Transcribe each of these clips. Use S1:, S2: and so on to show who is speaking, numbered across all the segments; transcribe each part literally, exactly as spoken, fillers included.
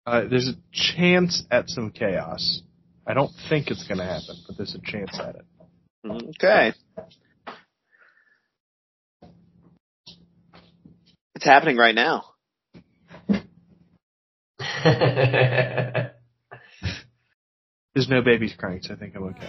S1: Uh, there's a chance at some chaos. I don't think it's going to happen, but there's a chance at it.
S2: Okay. It's happening right now.
S1: There's no babies crying, so I think I'm okay.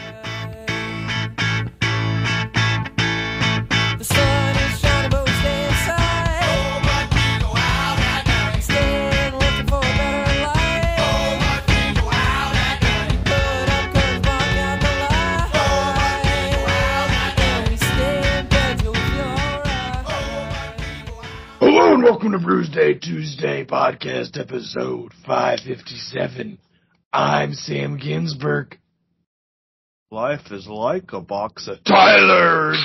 S3: The sun is shining, but we stay inside. Oh, but we go out at night. Staying looking for a better life. Oh, but we go out at night. Put up curtains, block out the light. Oh, but we go out at night. And we stay in bed till we feel alright. Oh, but we go out.
S4: Hello and welcome to Bruce Day Tuesday podcast episode five fifty-seven. I'm Sam Ginsberg.
S1: Life is like a box of
S4: Tyler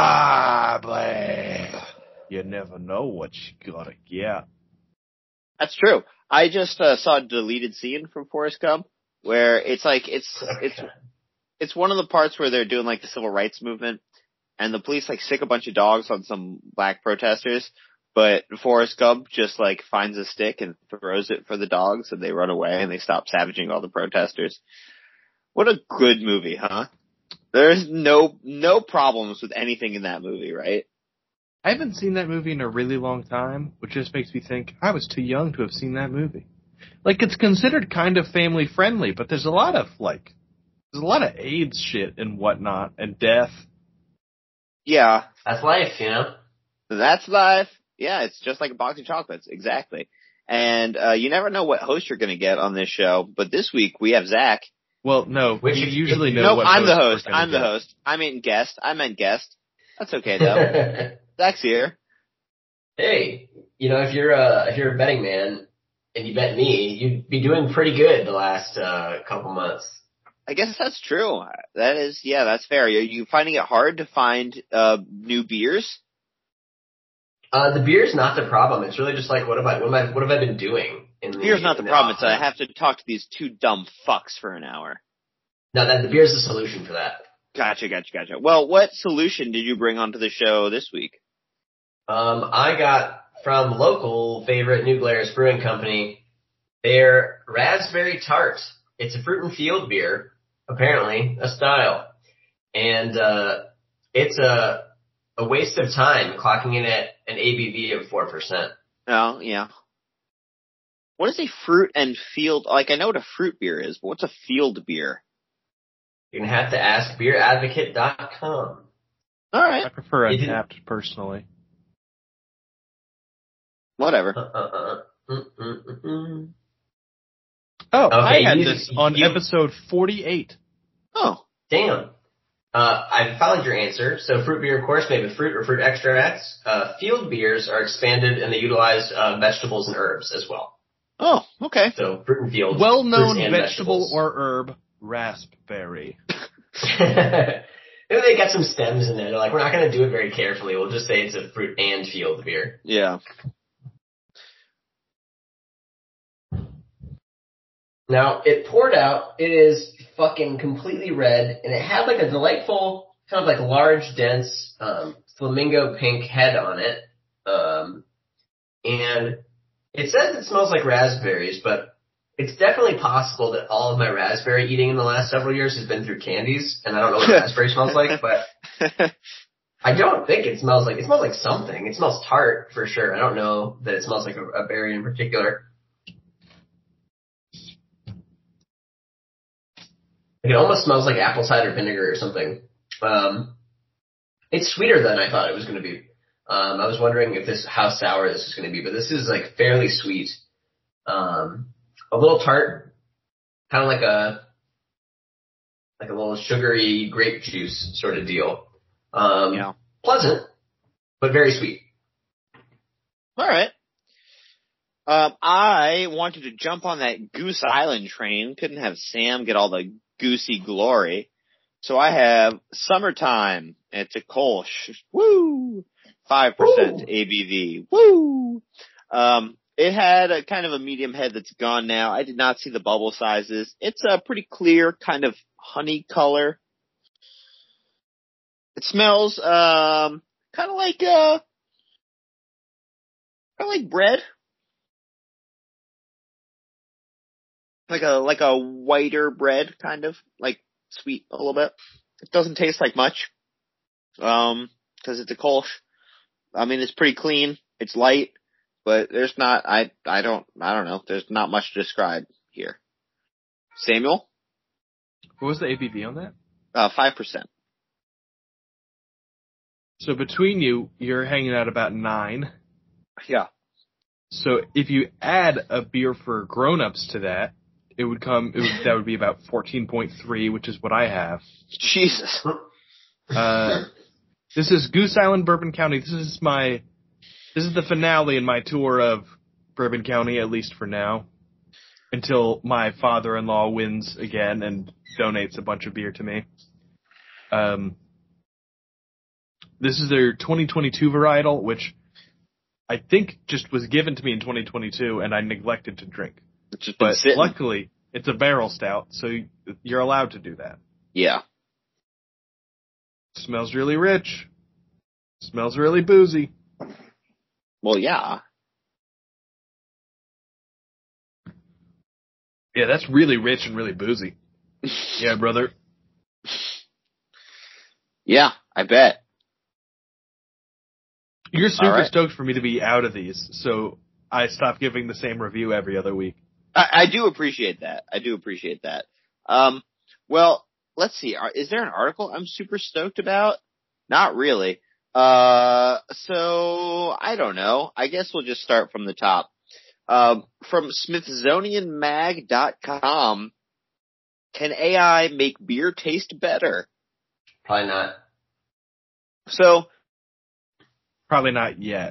S4: Dribley.
S1: You never know what you gotta get.
S2: That's true. I just uh, saw a deleted scene from Forrest Gump where it's like it's it's it's one of the parts where they're doing like the civil rights movement, and the police like stick a bunch of dogs on some black protesters, but Forrest Gump just like finds a stick and throws it for the dogs, and they run away and they stop savaging all the protesters. What a good movie, huh? There's no no problems with anything in that movie, right?
S1: I haven't seen that movie in a really long time, which just makes me think I was too young to have seen that movie. Like, it's considered kind of family friendly, but there's a lot of like there's a lot of AIDS shit and whatnot and death.
S2: Yeah,
S5: That's life, you know?
S2: that's life. Yeah, it's just like a box of chocolates, exactly. And uh you never know what host you're going to get on this show, but this week we have Zach.
S1: Well, no,
S5: Which
S1: we
S5: is-
S1: usually know
S2: No,
S1: what
S2: I'm the
S1: we're
S2: host.
S1: gonna
S2: I'm the
S1: get.
S2: host. I meant guest. I meant guest. That's okay though. Zach's here.
S5: Hey, you know, if you're a, if you're a betting man and you bet me, you'd be doing pretty good the last uh, couple months.
S2: I guess that's true. That is, yeah, that's fair. Are you finding it hard to find uh new beers?
S5: Uh, the beer's not the problem. It's really just like, what have I, what am I, what have I been doing? In the,
S2: Beer's not the
S5: in
S2: problem. It's
S5: off
S2: that I
S5: time?
S2: have to talk to these two dumb fucks for an hour.
S5: No, that the beer's the solution for that.
S2: Gotcha, gotcha, gotcha. Well, what solution did you bring onto the show this week?
S5: Um, I got from local favorite New Glarus Brewing Company their Raspberry Tart. It's a fruit and field beer, apparently, a style. And uh, it's a a waste of time clocking in at an A B V of four percent.
S2: Oh, yeah. What is a fruit and field? Like, I know what a fruit beer is, but what's a field beer?
S5: You're going to have to ask beer advocate dot com.
S2: All
S1: I
S2: right,
S1: prefer
S5: You didn't-
S1: Untapped personally.
S2: whatever.
S5: Uh, uh, uh, mm, mm, mm, mm.
S1: Oh,
S5: Okay,
S1: I had
S5: you-
S1: this on
S5: you-
S1: episode forty-eight.
S2: Oh,
S5: Damn. Uh, I found your answer. So fruit beer, of course, made with fruit or fruit extracts. Uh, field beers are expanded and they utilize uh, vegetables and herbs as well.
S2: oh, okay.
S5: So fruit and fields.
S1: Well-known
S5: fruits and
S1: vegetable
S5: vegetables.
S1: or herb, raspberry.
S5: Maybe they got some stems in there. They're like, we're not going to do it very carefully. We'll just say it's a fruit and field beer.
S2: Yeah.
S5: Now, it poured out. It is fucking completely red, and it had like a delightful, kind of like large, dense, um, flamingo pink head on it. Um, and it says it smells like raspberries, but it's definitely possible that all of my raspberry eating in the last several years has been through candies, and I don't know what raspberry smells like, but I don't think it smells like, it smells like something. It smells tart for sure. I don't know that it smells like a, a berry in particular. It almost smells like apple cider vinegar or something. Um, it's sweeter than I thought it was going to be. Um, I was wondering if this, how sour this is going to be, but this is like fairly sweet. Um, a little tart, kind of like a, like a little sugary grape juice sort of deal. Um,
S2: Yeah.
S5: Pleasant, but very sweet.
S2: All right. Um, I wanted to jump on that Goose Island train. Couldn't have Sam get all the goosey glory. So I have Summertime. It's a Kolsch. Woo! five percent
S5: Woo!
S2: A B V. Woo! Um, it had a kind of a medium head that's gone now. I did not see the bubble sizes. It's a pretty clear kind of honey color. It smells, um, kind of like, uh, kind of like bread. like a like a whiter bread, kind of like sweet a little bit. It doesn't taste like much, um, because it's a Kolsch. I mean, it's pretty clean. It's light, but there's not. I I don't I don't know. There's not much to describe here. Samuel,
S1: What was the A B V on that?
S2: uh, five percent.
S1: So between you, you're hanging out about nine.
S2: Yeah.
S1: So if you add a beer for grown-ups to that, it would come. It would, that would be about fourteen point three, which is what I have.
S2: Jesus.
S1: Uh, this is Goose Island, Bourbon County. This is my. This is the finale in my tour of Bourbon County, at least for now, until my father-in-law wins again and donates a bunch of beer to me. Um, this is their twenty twenty-two varietal, which I think just was given to me in twenty twenty-two, and I neglected to drink.
S2: It's just been
S1: But
S2: sitting.
S1: luckily, it's a barrel stout, so you're allowed to do that.
S2: Yeah.
S1: Smells really rich. Smells really boozy.
S2: Well, yeah.
S1: Yeah, that's really rich and really boozy. Yeah, brother.
S2: Yeah, I bet.
S1: You're super
S2: All right.
S1: stoked for me to be out of these, so I stopped giving the same review every other week.
S2: I, I do appreciate that. I do appreciate that. Um, well, let's see. Are, is there an article I'm super stoked about? Not really. Uh, so I don't know. I guess we'll just start from the top. Um, from Smithsonian Mag dot com, can A I make beer taste better?
S5: Probably not.
S2: So,
S1: Probably not yet.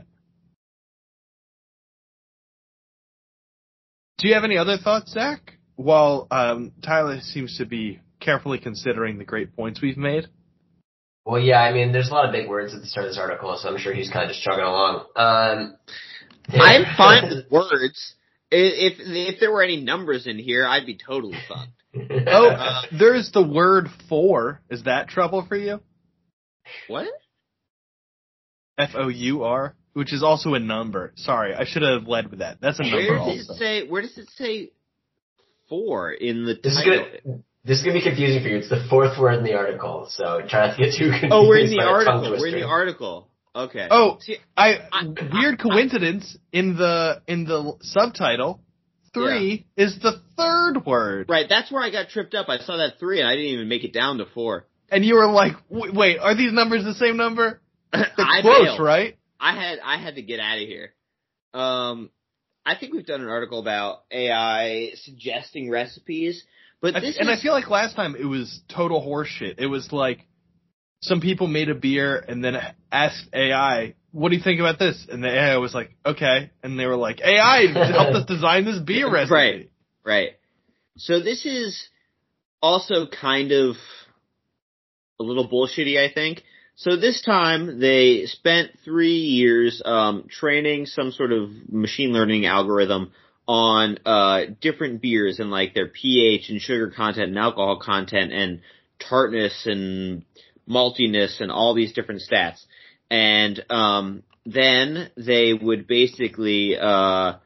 S1: Do you have any other thoughts, Zach? While um, Tyler seems to be carefully considering the great points we've made.
S5: Well, yeah, I mean, there's a lot of big words at the start of this article, so I'm sure he's kind of just chugging along. Um,
S2: I'm fine with words. I- If if there were any numbers in here, I'd be totally fucked.
S1: Oh,
S2: Uh,
S1: there's the word for. Is that trouble for you?
S2: What?
S1: F O U R, which is also a number. Sorry, I should have led with that. That's a number
S2: Where does
S1: also.
S2: it say? Where does it say four in the
S5: This is
S2: title?
S5: gonna this is gonna be confusing for you. It's the fourth word in the article, so try not to get too confused.
S2: Oh, we're in the
S5: by a tongue
S2: article. We're in
S5: twister.
S2: the article. Okay.
S1: Oh,
S2: See,
S1: I,
S2: I-
S1: weird coincidence in the in the subtitle. Three is the third word,
S2: right. That's where I got tripped up. I saw that three, and I didn't even make it down to four.
S1: and you were like, "W- "Wait, are these numbers the same number?" They're
S2: I
S1: close,
S2: bailed.
S1: right?
S2: I had I had to get out of here. Um, I think we've done an article about A I suggesting recipes, but
S1: I-
S2: this
S1: and
S2: is,
S1: I feel like last time it was total horseshit. It was like some people made a beer and then asked A I, "What do you think about this?" And the A I was like, "Okay," and they were like, "A I helped us design this beer recipe."
S2: Right. Right. So this is also kind of a little bullshitty, I think. So this time they spent three years um, training some sort of machine learning algorithm on uh, different beers and like their pH and sugar content and alcohol content and tartness and maltiness and all these different stats. And um, then they would basically uh,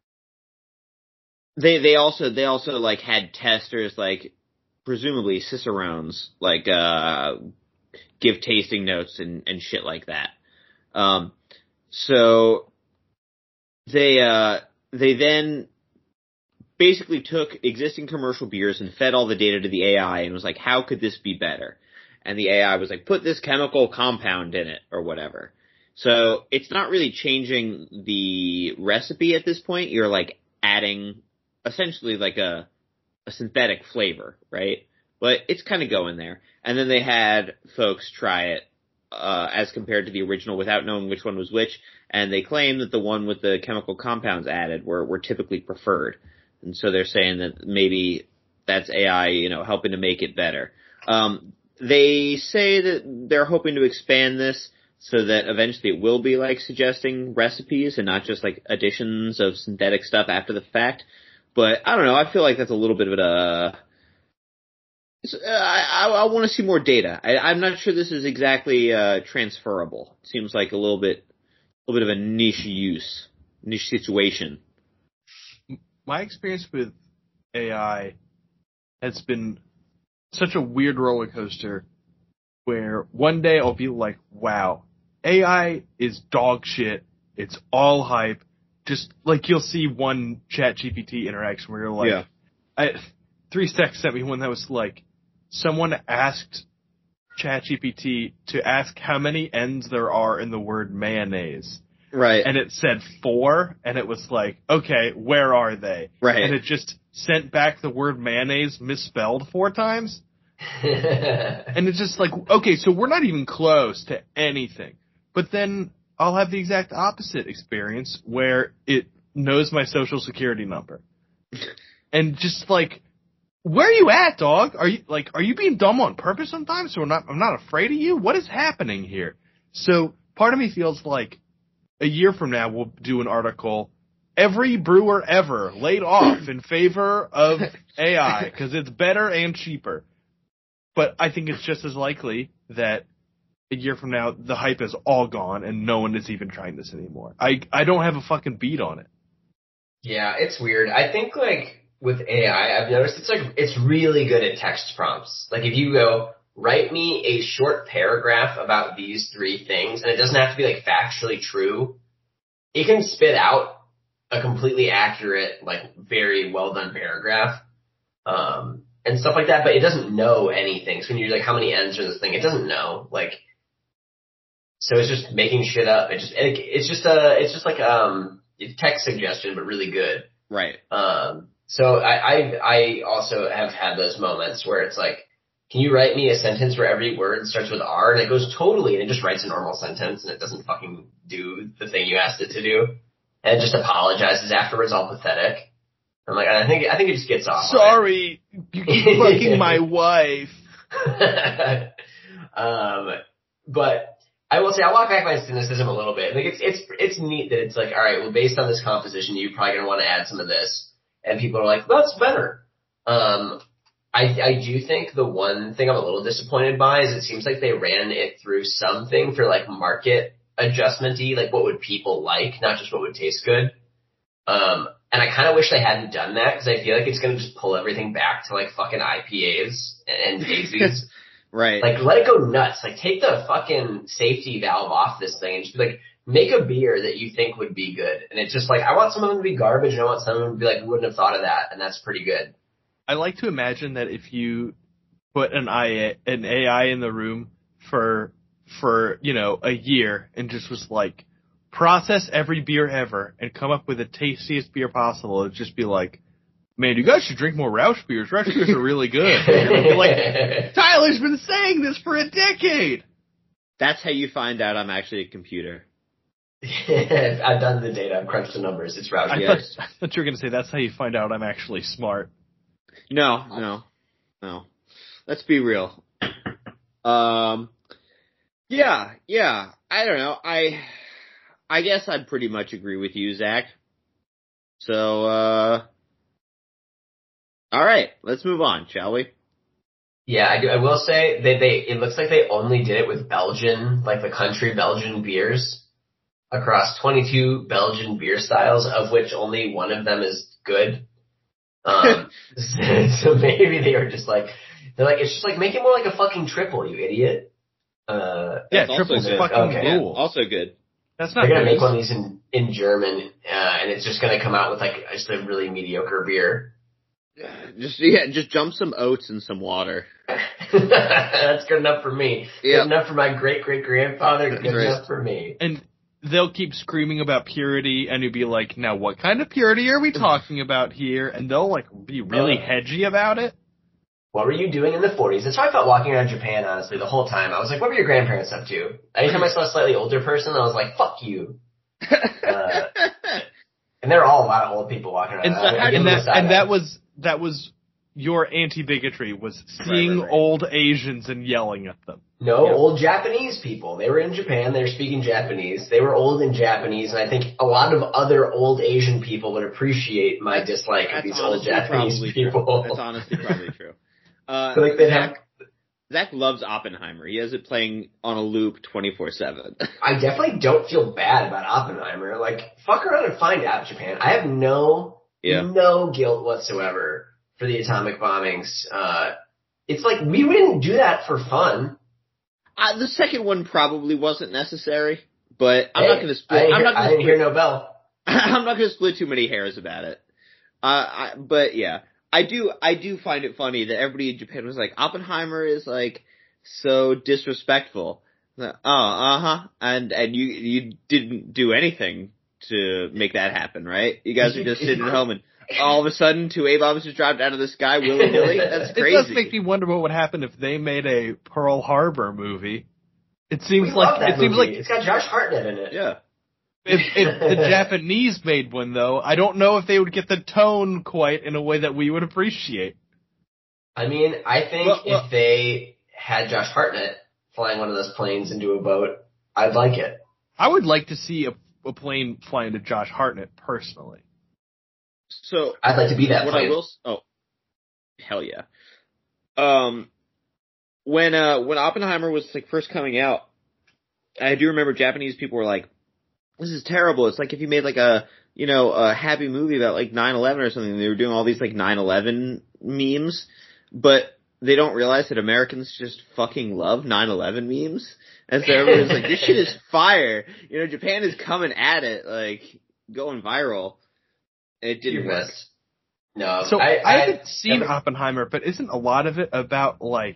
S2: they they also they also like had testers like presumably cicerones like uh give tasting notes and, and shit like that. Um, so they uh, they then basically took existing commercial beers and fed all the data to the A I and was like, how could this be better? And the A I was like, put this chemical compound in it or whatever. So it's not really changing the recipe at this point. You're like adding essentially like a a synthetic flavor, right? But it's kind of going there. And then they had folks try it uh, as compared to the original without knowing which one was which, and they claim that the one with the chemical compounds added were, were typically preferred. And so they're saying that maybe that's A I, you know, helping to make it better. Um, they say that they're hoping to expand this so that eventually it will be like suggesting recipes and not just like additions of synthetic stuff after the fact. But I don't know. I feel like that's a little bit of a Uh, I, I, I want to see more data. I, I'm not sure this is exactly uh, transferable. It seems like a little bit, a little bit of a niche use, niche situation.
S1: My experience with A I has been such a weird roller coaster where one day I'll be like, wow, A I is dog shit. It's all hype. Just like you'll see one ChatGPT interaction where you're like,
S6: Yeah.
S1: I, Three Stacks sent me one that was like, someone asked ChatGPT to ask how many N's there are in the word mayonnaise.
S6: Right.
S1: And it said four, and it was like, okay, where are they?
S6: Right.
S1: And it just sent back the word mayonnaise misspelled four times. And it's just like, okay, so we're not even close to anything. But then I'll have the exact opposite experience where it knows my social security number. And just like, where are you at, dog? Are you like, are you being dumb on purpose sometimes? So I'm not, I'm not afraid of you? What is happening here? So part of me feels like a year from now we'll do an article, every brewer ever laid off in favor of A I because it's better and cheaper. But I think it's just as likely that a year from now the hype is all gone and no one is even trying this anymore. I I don't have a fucking beat on it.
S5: Yeah, it's weird. I think like with A I, I've noticed it's like it's really good at text prompts. Like if you go, write me a short paragraph about these three things, and it doesn't have to be like factually true, it can spit out a completely accurate, like very well done paragraph, um, and stuff like that, but it doesn't know anything. So when you're like, how many N's are this thing? It doesn't know. Like, so it's just making shit up. It just, it, it's just a, it's just like, um, text suggestion, but really good.
S6: Right.
S5: Um, so I, I, I also have had those moments where it's like, can you write me a sentence where every word starts with R? And it goes totally, and it just writes a normal sentence, and it doesn't fucking do the thing you asked it to do. And it just apologizes afterwards, all pathetic. I'm like, I think, I think it just gets off.
S1: Sorry, you keep fucking my wife.
S5: um, but I will say, I walk back my cynicism a little bit. Like it's, it's, it's neat that it's like, all right, well, based on this composition, you're probably going to want to add some of this. And people are like, that's better. Um, I, I do think the one thing I'm a little disappointed by is it seems like they ran it through something for like market adjustment-y, like what would people like, not just what would taste good. Um, and I kind of wish they hadn't done that because I feel like it's going to just pull everything back to like fucking I P As and hazies.
S6: Right.
S5: Like let it go nuts. Like take the fucking safety valve off this thing and just be like, make a beer that you think would be good. And it's just like, I want some of them to be garbage and I want some of them to be like, we wouldn't have thought of that. And that's pretty good.
S1: I like to imagine that if you put an I an A I in the room for for you know a year and just was like process every beer ever and come up with the tastiest beer possible, it'd just be like, man, you guys should drink more Rausch beers. Rausch beers are really good. And I'd be like, Tyler's been saying this for a decade.
S6: That's how you find out I'm actually a computer.
S5: I've done the data. I've crunched the numbers. It's Rausch
S1: I
S5: beer.
S1: thought, I thought you were going to say that's how you find out I'm actually smart.
S6: No, no, no. Let's be real. Um, yeah, yeah. I don't know. I, I guess I'd pretty much agree with you, Zach. So, uh, all right, let's move on, shall we?
S5: Yeah, I do. I will say they they it looks like they only did it with Belgian, like the country Belgian beers, across twenty-two Belgian beer styles, of which only one of them is good. Um, so maybe they were just like, they're like, it's just like, make it more like a fucking triple, you idiot. Uh,
S1: Yeah,
S6: That's also
S1: triple's
S6: good.
S1: fucking
S5: Okay.
S1: rule.
S6: Also good.
S1: That's not
S5: they're gonna
S1: booze.
S5: make one of these in, in German, uh, and it's just gonna come out with like just a really mediocre beer.
S6: Just, yeah, just jump some oats in some water.
S5: That's good enough for me.
S6: Yep.
S5: Good enough for my great great grandfather. Good
S6: That's right.
S5: enough for me.
S1: And they'll keep screaming about purity, and you'll be like, now what kind of purity are we talking about here? And they'll like be really
S5: Uh.
S1: hedgy about it.
S5: What were you doing in the forties? That's how I felt walking around Japan, honestly, the whole time. I was like, what were your grandparents up to? Anytime I saw a slightly older person, I was like, fuck you. Uh, and there are all a lot of old people walking around.
S1: And,
S5: I- I give
S1: and
S5: them a
S1: that
S5: side
S1: and
S5: eye.
S1: that was that was your anti-bigotry, was seeing
S5: right, right.
S1: old Asians and yelling at them.
S5: No,
S1: Yeah.
S5: old Japanese people. They were in Japan. They were speaking Japanese. They were old in Japanese, and I think a lot of other old Asian people would appreciate my dislike of
S6: That's
S5: these old
S6: honestly
S5: Japanese
S6: probably
S5: people.
S6: true. That's honestly probably true. Uh,
S5: So, like, they'd
S6: Zach,
S5: have-
S6: Zach loves Oppenheimer. He has it playing on a loop twenty-four seven.
S5: I definitely don't feel bad about Oppenheimer. Like, fuck around and find out, Japan. I have no,
S6: Yeah.
S5: no guilt whatsoever for the atomic bombings. Uh, it's like we didn't do that for fun.
S6: Uh, the second one probably wasn't necessary, but I'm
S5: Hey,
S6: not going to
S5: I
S6: split.
S5: didn't,
S6: I'm
S5: hear,
S6: not
S5: I
S6: going to
S5: didn't hear
S6: split.
S5: no bell.
S6: I'm not going to split too many hairs about it. Uh, I, but yeah, I do. I do find it funny that everybody in Japan was like, Oppenheimer is like so disrespectful. Like, oh, uh huh. And and you you didn't do anything to make that happen, right? You guys are just sitting at home and all of a sudden two A bombs just dropped out of the sky willy nilly. That's crazy.
S1: It does make me wonder what would happen if they made a Pearl Harbor movie. It seems
S5: We
S1: like
S5: love that
S1: it seems
S5: movie.
S1: like
S5: It's got Josh Hartnett in it.
S6: Yeah.
S1: if, if the Japanese made one, though, I don't know if they would get the tone quite in a way that we would appreciate.
S5: I mean, I think
S6: Well, well-
S5: if they had Josh Hartnett flying one of those planes into a boat, I'd like it.
S1: I would like to see a, a plane fly into Josh Hartnett personally.
S6: So
S5: I'd like to be that
S6: what
S5: plane.
S6: I will. s- Oh, hell yeah. Um, when uh when Oppenheimer was like first coming out, I do remember Japanese people were like, "This is terrible. It's like if you made like a you know a happy movie about like nine eleven or something." They were doing all these like nine eleven memes, but they don't realize that Americans just fucking love nine eleven memes. And so everyone's like, "This shit is fire." You know, Japan is coming at it, like going viral. And it didn't
S5: You're
S6: work.
S5: best. No,
S1: So
S5: I,
S1: I,
S5: I
S1: haven't seen
S5: never-
S1: Oppenheimer, but isn't a lot of it about like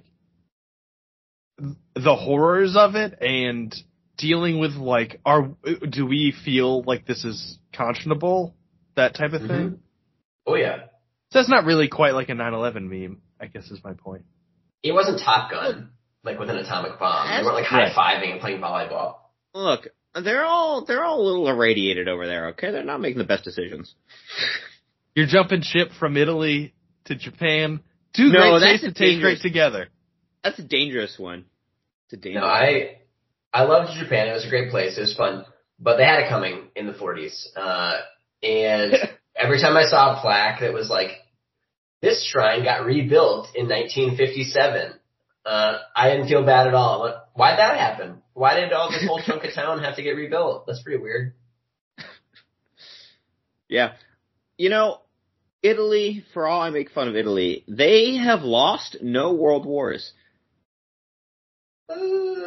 S1: the horrors of it and dealing with like, are do we feel like this is conscionable, that type of
S5: Mhm.
S1: thing?
S5: Oh yeah,
S1: So that's not really quite like a nine eleven meme, I guess is my point.
S5: it wasn't Top Gun like with an atomic bomb. They
S6: As-
S5: weren't like high fiving and playing volleyball.
S6: Look, they're all they're all a little irradiated over there. Okay, they're not making the best decisions.
S1: You're jumping ship from Italy to Japan. Two
S6: No,
S1: great
S6: that's
S1: states
S6: a
S1: that taste
S6: dangerous-
S1: great together.
S6: That's a dangerous one. It's a dangerous.
S5: No, I I loved Japan. It was a great place. It was fun, but they had it coming in the forties. Uh, and every time I saw a plaque that was like, "This shrine got rebuilt in nineteen fifty-seven," uh, I didn't feel bad at all. Like, why'd that happen? Why did all this whole chunk of town have to get rebuilt? That's pretty weird.
S6: Yeah, you know, Italy. For all I make fun of Italy, they have lost no world wars.
S5: Uh,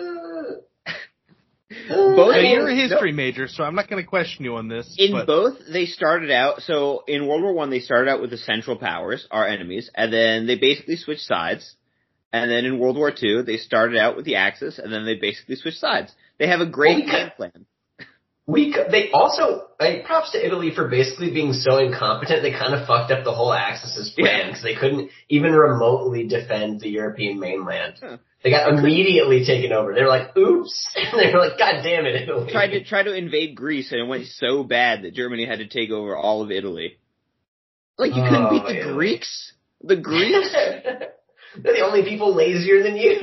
S6: Both
S1: Now,
S5: I mean,
S1: you're a history major, so I'm not going to question you on this.
S6: In
S1: but
S6: both, they started out, so in World War One, they started out with the Central Powers, our enemies, and then they basically switched sides. And then in World War Two, they started out with the Axis, and then they basically switched sides. They have a great
S5: Well,
S6: game plan.
S5: We c- they also like, props to Italy for basically being so incompetent they kind of fucked up the whole Axis plan
S6: Yeah.
S5: because they couldn't even remotely defend the European mainland.
S6: Huh.
S5: They got immediately taken over. They were like, "Oops!" And they were like, "God damn it, Italy!"
S6: Tried to try to invade Greece, and it went so bad that Germany had to take over all of Italy. Like you couldn't
S5: Oh,
S6: beat the
S5: Italy.
S6: Greeks. The Greeks.
S5: They're the only people lazier than you.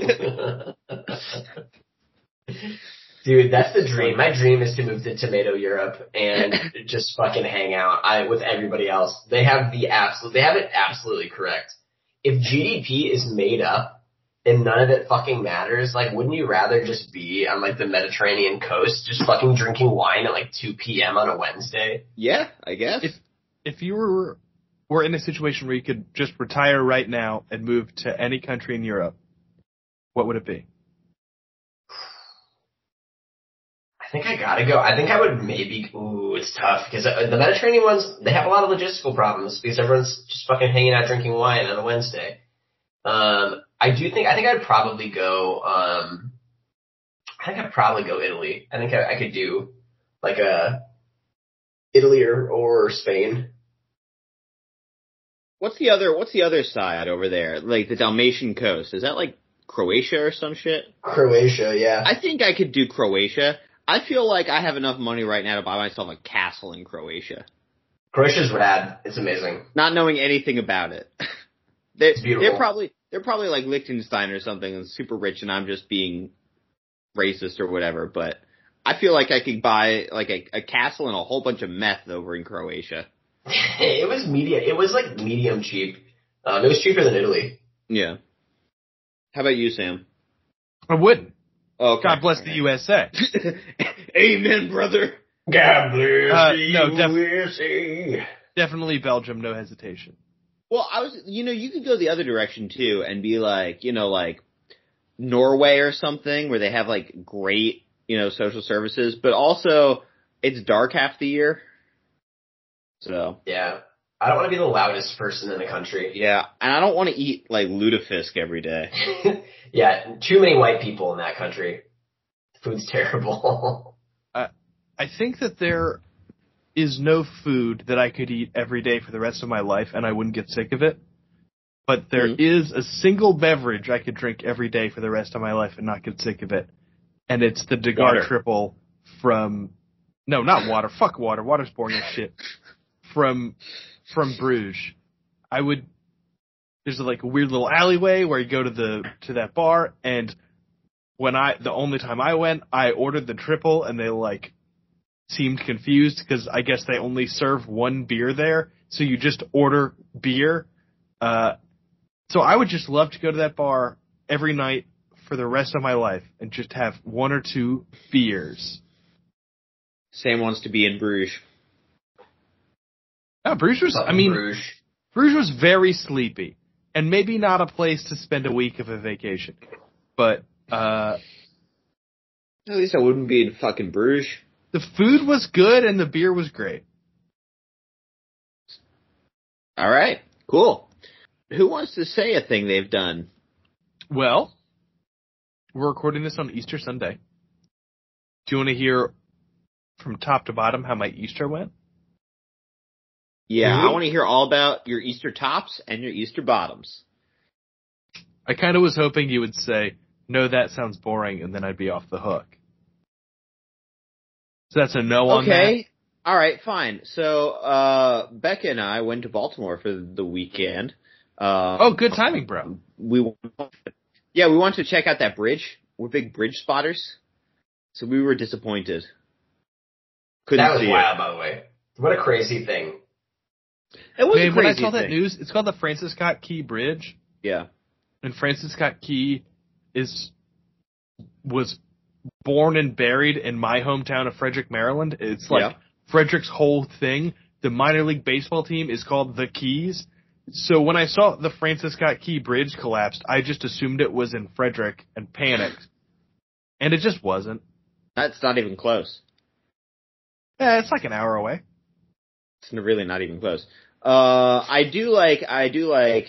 S5: Dude, that's the dream. My dream is to move to Tomato Europe and just fucking hang out I, with everybody else. They have the absolute, they have it absolutely correct. If G D P is made up and none of it fucking matters, like, wouldn't you rather just be on like the Mediterranean coast, just fucking drinking wine at like two p.m. on a Wednesday?
S6: Yeah, I guess.
S1: If if you were were in a situation where you could just retire right now and move to any country in Europe, what would it be?
S5: I think I gotta go. I think I would maybe. Ooh, it's tough because the Mediterranean ones, they have a lot of logistical problems because everyone's just fucking hanging out drinking wine on a Wednesday. Um, I do think I think I'd probably go. Um, I think I'd probably go Italy. I think I, I could do like a Italy or, or Spain.
S6: What's the other? What's the other side over there? Like the Dalmatian coast? Is that like Croatia or some shit?
S5: Croatia, yeah.
S6: I think I could do Croatia. I feel like I have enough money right now to buy myself a castle in Croatia,
S5: Croatia's rad. It's amazing.
S6: not knowing anything about it. they're,
S5: It's beautiful.
S6: they're probably they're probably like Liechtenstein or something and super rich, and I'm just being racist or whatever. But I feel like I could buy like a, a castle and a whole bunch of meth over in Croatia.
S5: It was medium. It was like medium cheap. Um, it was cheaper than Italy.
S6: Yeah. How about you, Sam?
S1: I wouldn't.
S6: Oh, okay.
S1: God bless the U S A.
S6: Amen, brother.
S5: God bless
S1: Uh,
S5: the
S1: no, def-
S5: U S A.
S1: Definitely Belgium, no hesitation.
S6: Well, I was, you know, you could go the other direction too and be like, you know, like Norway or something where they have like great, you know, social services, but also it's dark half the year. So.
S5: Yeah. I don't want to be the loudest person in the country.
S6: Yeah, and I don't want to eat like lutefisk every day.
S5: Yeah, too many white people in that country. Food's terrible.
S1: I think that there is no food that I could eat every day for the rest of my life and I wouldn't get sick of it. But there
S6: Mm-hmm.
S1: is a single beverage I could drink every day for the rest of my life and not get sick of it. And it's the Degar
S6: Water.
S1: Triple from... No, not water. Fuck water. Water's boring as shit. From... From Bruges. I would, there's like a weird little alleyway where you go to the, to that bar, and when I, the only time I went, I ordered the triple, and they like, seemed confused, because I guess they only serve one beer there, so you just order beer. Uh, so I would just love to go to that bar every night for the rest of my life, and just have one or two beers.
S6: Sam wants to be in Bruges.
S1: No, Bruges was, I
S5: Fucking
S1: mean,
S5: Bruges.
S1: Bruges was very sleepy, and maybe not a place to spend a week of a vacation. But uh,
S6: At least I wouldn't be in fucking Bruges.
S1: the food was good and the beer was great.
S6: All right, cool. Who wants to say a thing they've done?
S1: Well, we're recording this on Easter Sunday. Do you want to hear from top to bottom how my Easter went?
S6: Yeah,
S5: Mhm.
S6: I want to hear all about your Easter tops and your Easter bottoms.
S1: I kind of was hoping you would say, no, that sounds boring, and then I'd be off the hook. So that's a no on that.
S6: Okay. All right, fine. So, uh, Becca and I went to Baltimore for the weekend. Uh,
S1: Oh, good timing, bro.
S6: we, yeah, we wanted to check out that bridge. We're big bridge spotters. So we were disappointed. Couldn't
S5: That was
S6: see
S5: wild, by the way. What a crazy thing.
S6: it. It was
S1: Man,
S6: a
S1: when I
S6: crazy
S1: saw that
S6: thing.
S1: news, it's called the Francis Scott Key Bridge.
S6: Yeah.
S1: And Francis Scott Key is was born and buried in my hometown of Frederick, Maryland. It's like
S6: Yeah.
S1: Frederick's whole thing. The minor league baseball team is called the Keys. So when I saw the Francis Scott Key Bridge collapsed, I just assumed it was in Frederick and panicked. And it just wasn't.
S6: That's not even close.
S1: Yeah, it's like an hour away.
S6: It's really not even close. Uh, I do like, I do like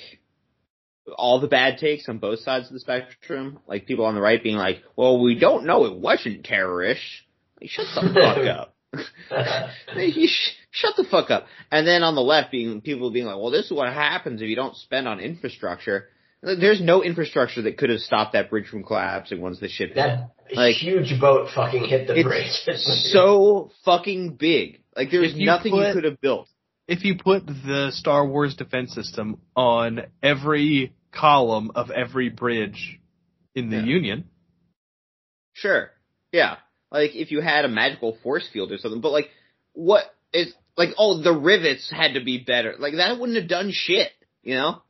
S6: all the bad takes on both sides of the spectrum. Like people on the right being like, well, we don't know it wasn't terrorist. Like, shut the fuck up. You sh- shut the fuck up. And then on the left being, people being like, well, this is what happens if you don't spend on infrastructure. There's no infrastructure that could have stopped that bridge from collapsing once the ship hit.
S5: That
S6: Like,
S5: huge boat fucking hit the
S6: It's
S5: bridge.
S6: so fucking big. Like there's
S1: If you
S6: nothing you
S1: put-
S6: could have built.
S1: If you put the Star Wars defense system on every column of every bridge in the
S6: Yeah.
S1: Union,
S6: Sure. Yeah. Like if you had a magical force field or something, but like what is like oh the rivets had to be better. Like that wouldn't have done shit, you know?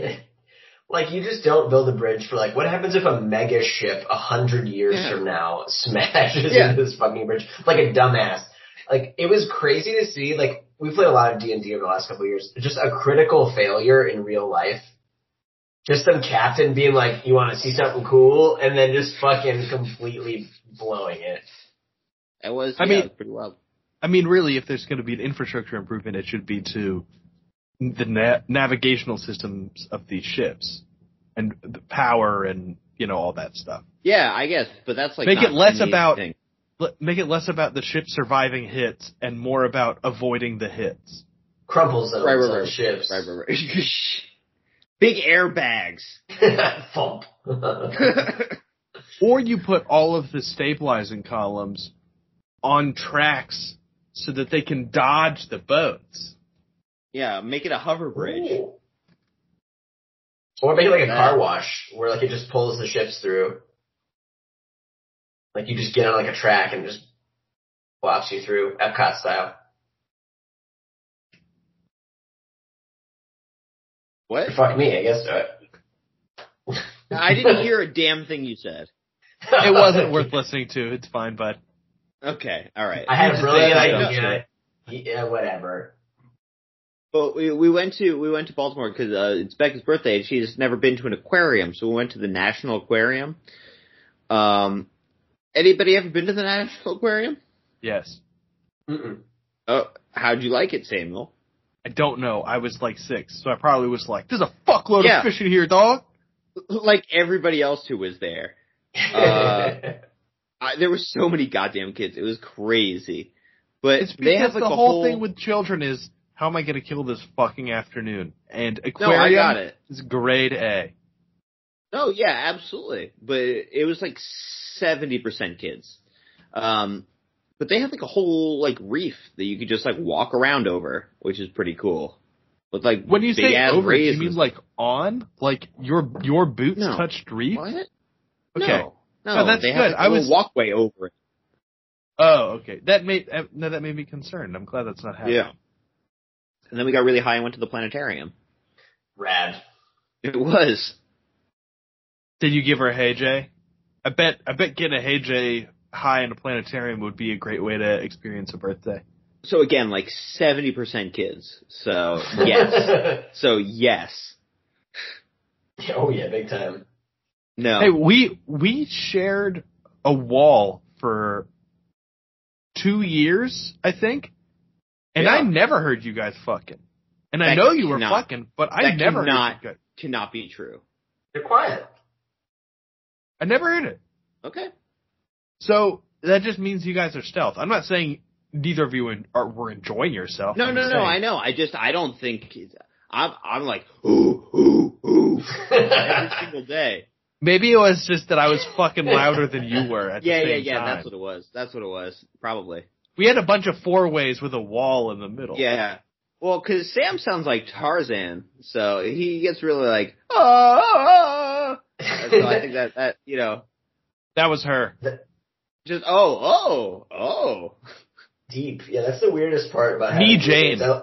S5: Like, you just don't build a bridge for, like, what happens if a mega ship a hundred years
S6: Yeah.
S5: from now smashes
S6: Yeah.
S5: into this fucking bridge? Like a dumbass. Like, it was crazy to see, like, we played a lot of D and D over the last couple of years. Just a critical failure in real life. Just some captain being like, you want to see something cool? And then just fucking completely blowing it.
S6: It was
S1: I
S6: yeah,
S1: mean-
S6: it was pretty wild.
S1: I mean, really, if there's going to be an infrastructure improvement, it should be to the na- navigational systems of these ships and the power and, you know, all that stuff.
S6: Yeah, I guess, but that's like
S1: Make
S6: not
S1: it less
S6: the main
S1: about-
S6: thing.
S1: L- Make it less about the ship surviving hits and more about avoiding the hits.
S5: Crumple zones
S6: Right, right,
S5: on
S6: right.
S5: ships.
S6: Right, right, right. Big airbags.
S5: Thump.
S1: Or you put all of the stabilizing columns on tracks so that they can dodge the boats.
S6: Yeah, make it a hover bridge.
S5: Ooh. Or make it like a
S6: That-
S5: car wash where like it just pulls the ships through. Like you just get on like a track and just plops you through, Epcot style.
S6: What?
S5: Fuck me, I guess. Uh,
S6: I didn't hear a damn thing you said.
S1: It wasn't worth listening to. It's fine, bud.
S6: Okay, all right.
S5: I had a
S1: Just
S5: brilliant
S1: say it.
S5: idea. Yeah, whatever.
S6: But we we went to we went to Baltimore because uh, it's Becca's birthday and she's never been to an aquarium, so we went to the National Aquarium. Um, anybody ever been to the National Aquarium?
S1: Yes.
S5: Mm-mm.
S6: Oh, how'd you like it, Samuel?
S1: I don't know. I was like six, so I probably was like, "There's a fuckload
S6: Yeah.
S1: of fish in here, dog."
S6: Like everybody else who was there, uh, I, there were so many goddamn kids. It was crazy. But
S1: It's because
S6: they have like
S1: the
S6: a
S1: whole
S6: whole
S1: thing with children is, how am I going to kill this fucking afternoon? And
S6: No,
S1: aquarium
S6: I got it.
S1: is grade A.
S6: No, yeah, absolutely. But it was like seventy percent kids. Um, but they have like a whole like reef that you could just like walk around over, which is pretty cool. With like
S1: When you
S6: big
S1: say
S6: ass
S1: over, do
S6: rays
S1: you mean
S6: and-
S1: like on? Like your your boots
S6: No.
S1: touched reef?
S6: what?
S1: Okay.
S6: No, no,
S1: Oh, that's
S6: they
S1: good.
S6: have like, a
S1: I
S6: little
S1: was-
S6: walkway over it.
S1: Oh, okay. That made uh, no, that made me concerned. I'm glad that's not happening.
S6: Yeah. And then we got really high and went to the planetarium.
S5: Rad.
S6: It was.
S1: Did you give her a Hey Jay? I bet I bet getting a Hey Jay high in a planetarium would be a great way to experience a birthday.
S6: So again, like seventy percent kids. So yes. so yes.
S5: Oh yeah, big time.
S6: No.
S1: Hey, we we shared a wall for two years, I think, and
S6: Yeah.
S1: I never heard you guys fucking. And I
S6: That
S1: know you were
S6: cannot-
S1: fucking, but I
S6: that
S1: never
S6: cannot-
S1: heard you guys.
S6: Cannot be true.
S5: They're quiet.
S1: I never heard it.
S6: Okay.
S1: So that just means you guys are stealth. I'm not saying neither of you are were enjoying yourself.
S6: No,
S1: I'm
S6: no,
S1: just
S6: no.
S1: saying.
S6: I know. I just I don't think I'm I'm like ooh ooh ooh every single day.
S1: Maybe it was just that I was fucking louder than you were at the
S6: Yeah,
S1: same
S6: yeah, yeah.
S1: time.
S6: That's what it was. That's what it was. Probably.
S1: We had a bunch of four ways with a wall in the middle.
S6: Yeah. Well, because Sam sounds like Tarzan, so he gets really like oh. So I think that that you know
S1: That was her.
S6: just oh oh oh
S5: Deep. Yeah, that's the weirdest part about
S1: Me,
S5: having
S1: Jane.
S5: roommates.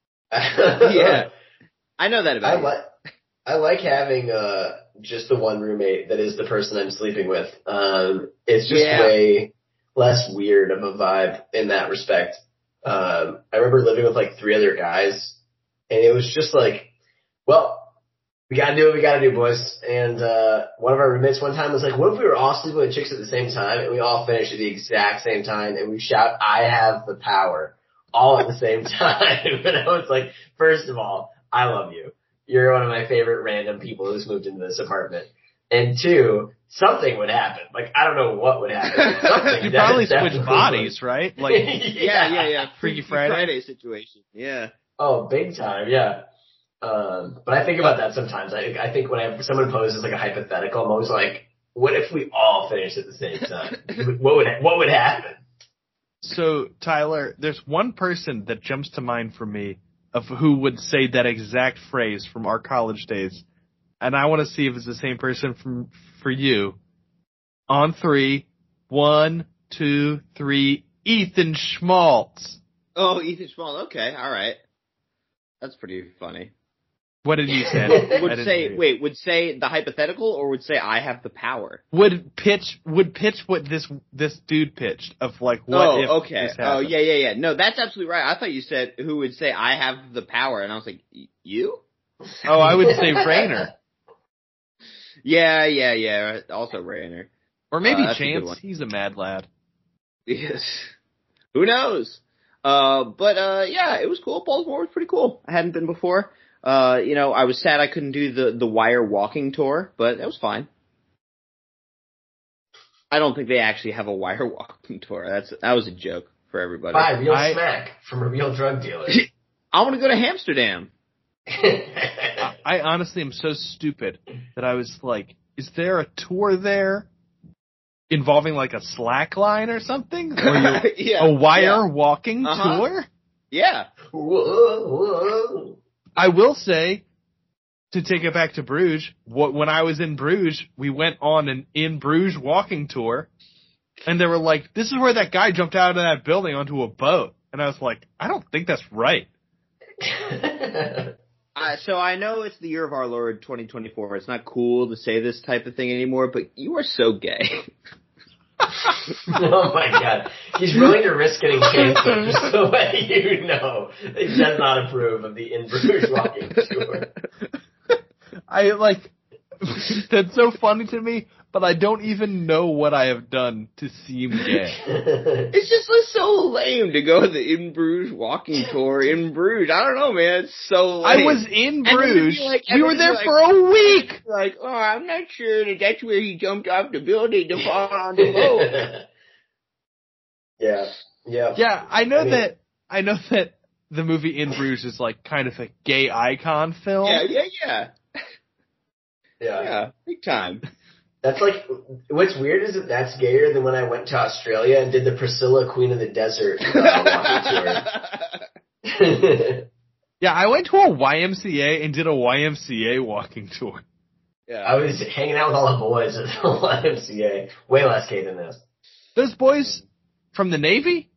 S6: yeah. I know that
S5: I
S6: about you.
S5: like I like having uh just the one roommate that is the person I'm sleeping with. Um, it's just
S6: Yeah.
S5: way less weird of a vibe in that respect. Um, I remember living with like three other guys, and it was just like, well, we gotta do what we gotta do, boys. And uh, one of our roommates one time was like, what if we were all sleeping with chicks at the same time, and we all finished at the exact same time, and we shout, "I have the power," all at the same time. And I was like, first of all, I love you. You're one of my favorite random people who's moved into this apartment. And two, something would happen. Like, I don't know what would happen. Something
S1: You probably
S5: definitely
S1: switch
S5: would.
S1: bodies, right? Like,
S6: Yeah, yeah, yeah.
S1: Freaky
S6: Freaky
S1: Friday?
S6: Friday situation. Yeah.
S5: Oh, big time, yeah. Um, but I think about that sometimes. I, I think when I, someone poses like a hypothetical, I'm always like, what if we all finished at the same time? what would what would happen?
S1: so Tyler, there's one person that jumps to mind for me of who would say that exact phrase from our college days, and I want to see if it's the same person from for you. On three, one, two, three. Ethan Schmaltz.
S6: Oh, Ethan Schmaltz. Okay, all right. That's pretty funny.
S1: What did you say? I
S6: Would
S1: didn't
S6: say
S1: hear you.
S6: wait, would say the hypothetical or would say I have the power?
S1: Would pitch would pitch what this this dude pitched of like what
S6: oh,
S1: if
S6: okay.
S1: this
S6: Oh,
S1: happened.
S6: yeah, yeah, yeah. No, that's absolutely right. I thought you said who would say I have the power, and I was like, y- you?
S1: Oh, I would say Rainer.
S6: Yeah, yeah, yeah. Also Rainer.
S1: Or maybe
S6: Uh, that's a good
S1: Chance.
S6: one.
S1: He's a mad lad.
S6: Yes. Who knows? Uh, but uh, yeah, it was cool. Baltimore was pretty cool. I hadn't been before. Uh, you know, I was sad I couldn't do the the wire walking tour, but it was fine. I don't think they actually have a wire walking tour. That's that was a joke for everybody.
S5: Buy real
S1: I-
S5: smack from a real drug dealer.
S6: I want to go to Amsterdam.
S1: I, I honestly am so stupid that I was like, is there a tour there involving like a slack line or something? Or you,
S6: yeah,
S1: a wire
S6: yeah.
S1: walking
S6: Uh-huh.
S1: tour?
S6: Yeah.
S5: Whoa, whoa.
S1: I will say, to take it back to Bruges, wh- when I was in Bruges, we went on an in Bruges walking tour, and they were like, this is where that guy jumped out of that building onto a boat. And I was like, I don't think that's right.
S6: Uh, so I know it's the year of our Lord twenty twenty-four. It's not cool to say this type of thing anymore, but you are so gay.
S5: Oh my god. He's willing to risk getting canceled just to let you know that he does not approve of the In Bruges walking tour.
S1: I like that's so funny to me, but I don't even know what I have done to seem gay.
S6: It's just like, so lame to go to the In Bruges walking tour in Bruges. I don't know, man. It's so lame.
S1: I was in
S6: And then it'd be
S1: Bruges.
S6: like-
S1: we were
S6: everybody's
S1: there
S6: like-
S1: for a week.
S6: Like, oh, I'm not sure that that's where he jumped off the building to fall on the boat.
S5: yeah. Yeah.
S1: Yeah, I know
S5: I mean-
S1: that. I know that the movie In Bruges is like kind of a gay icon film.
S6: Yeah, yeah, yeah.
S5: Yeah.
S6: Yeah, big time.
S5: That's like, what's weird is that that's gayer than when I went to Australia and did the Priscilla Queen of the Desert uh, walking tour.
S1: Yeah, I went to a Y M C A and did a Y M C A walking tour.
S6: Yeah.
S5: I was hanging out with all the boys at the Y M C A. Way less gay than this.
S1: Those boys from the Navy?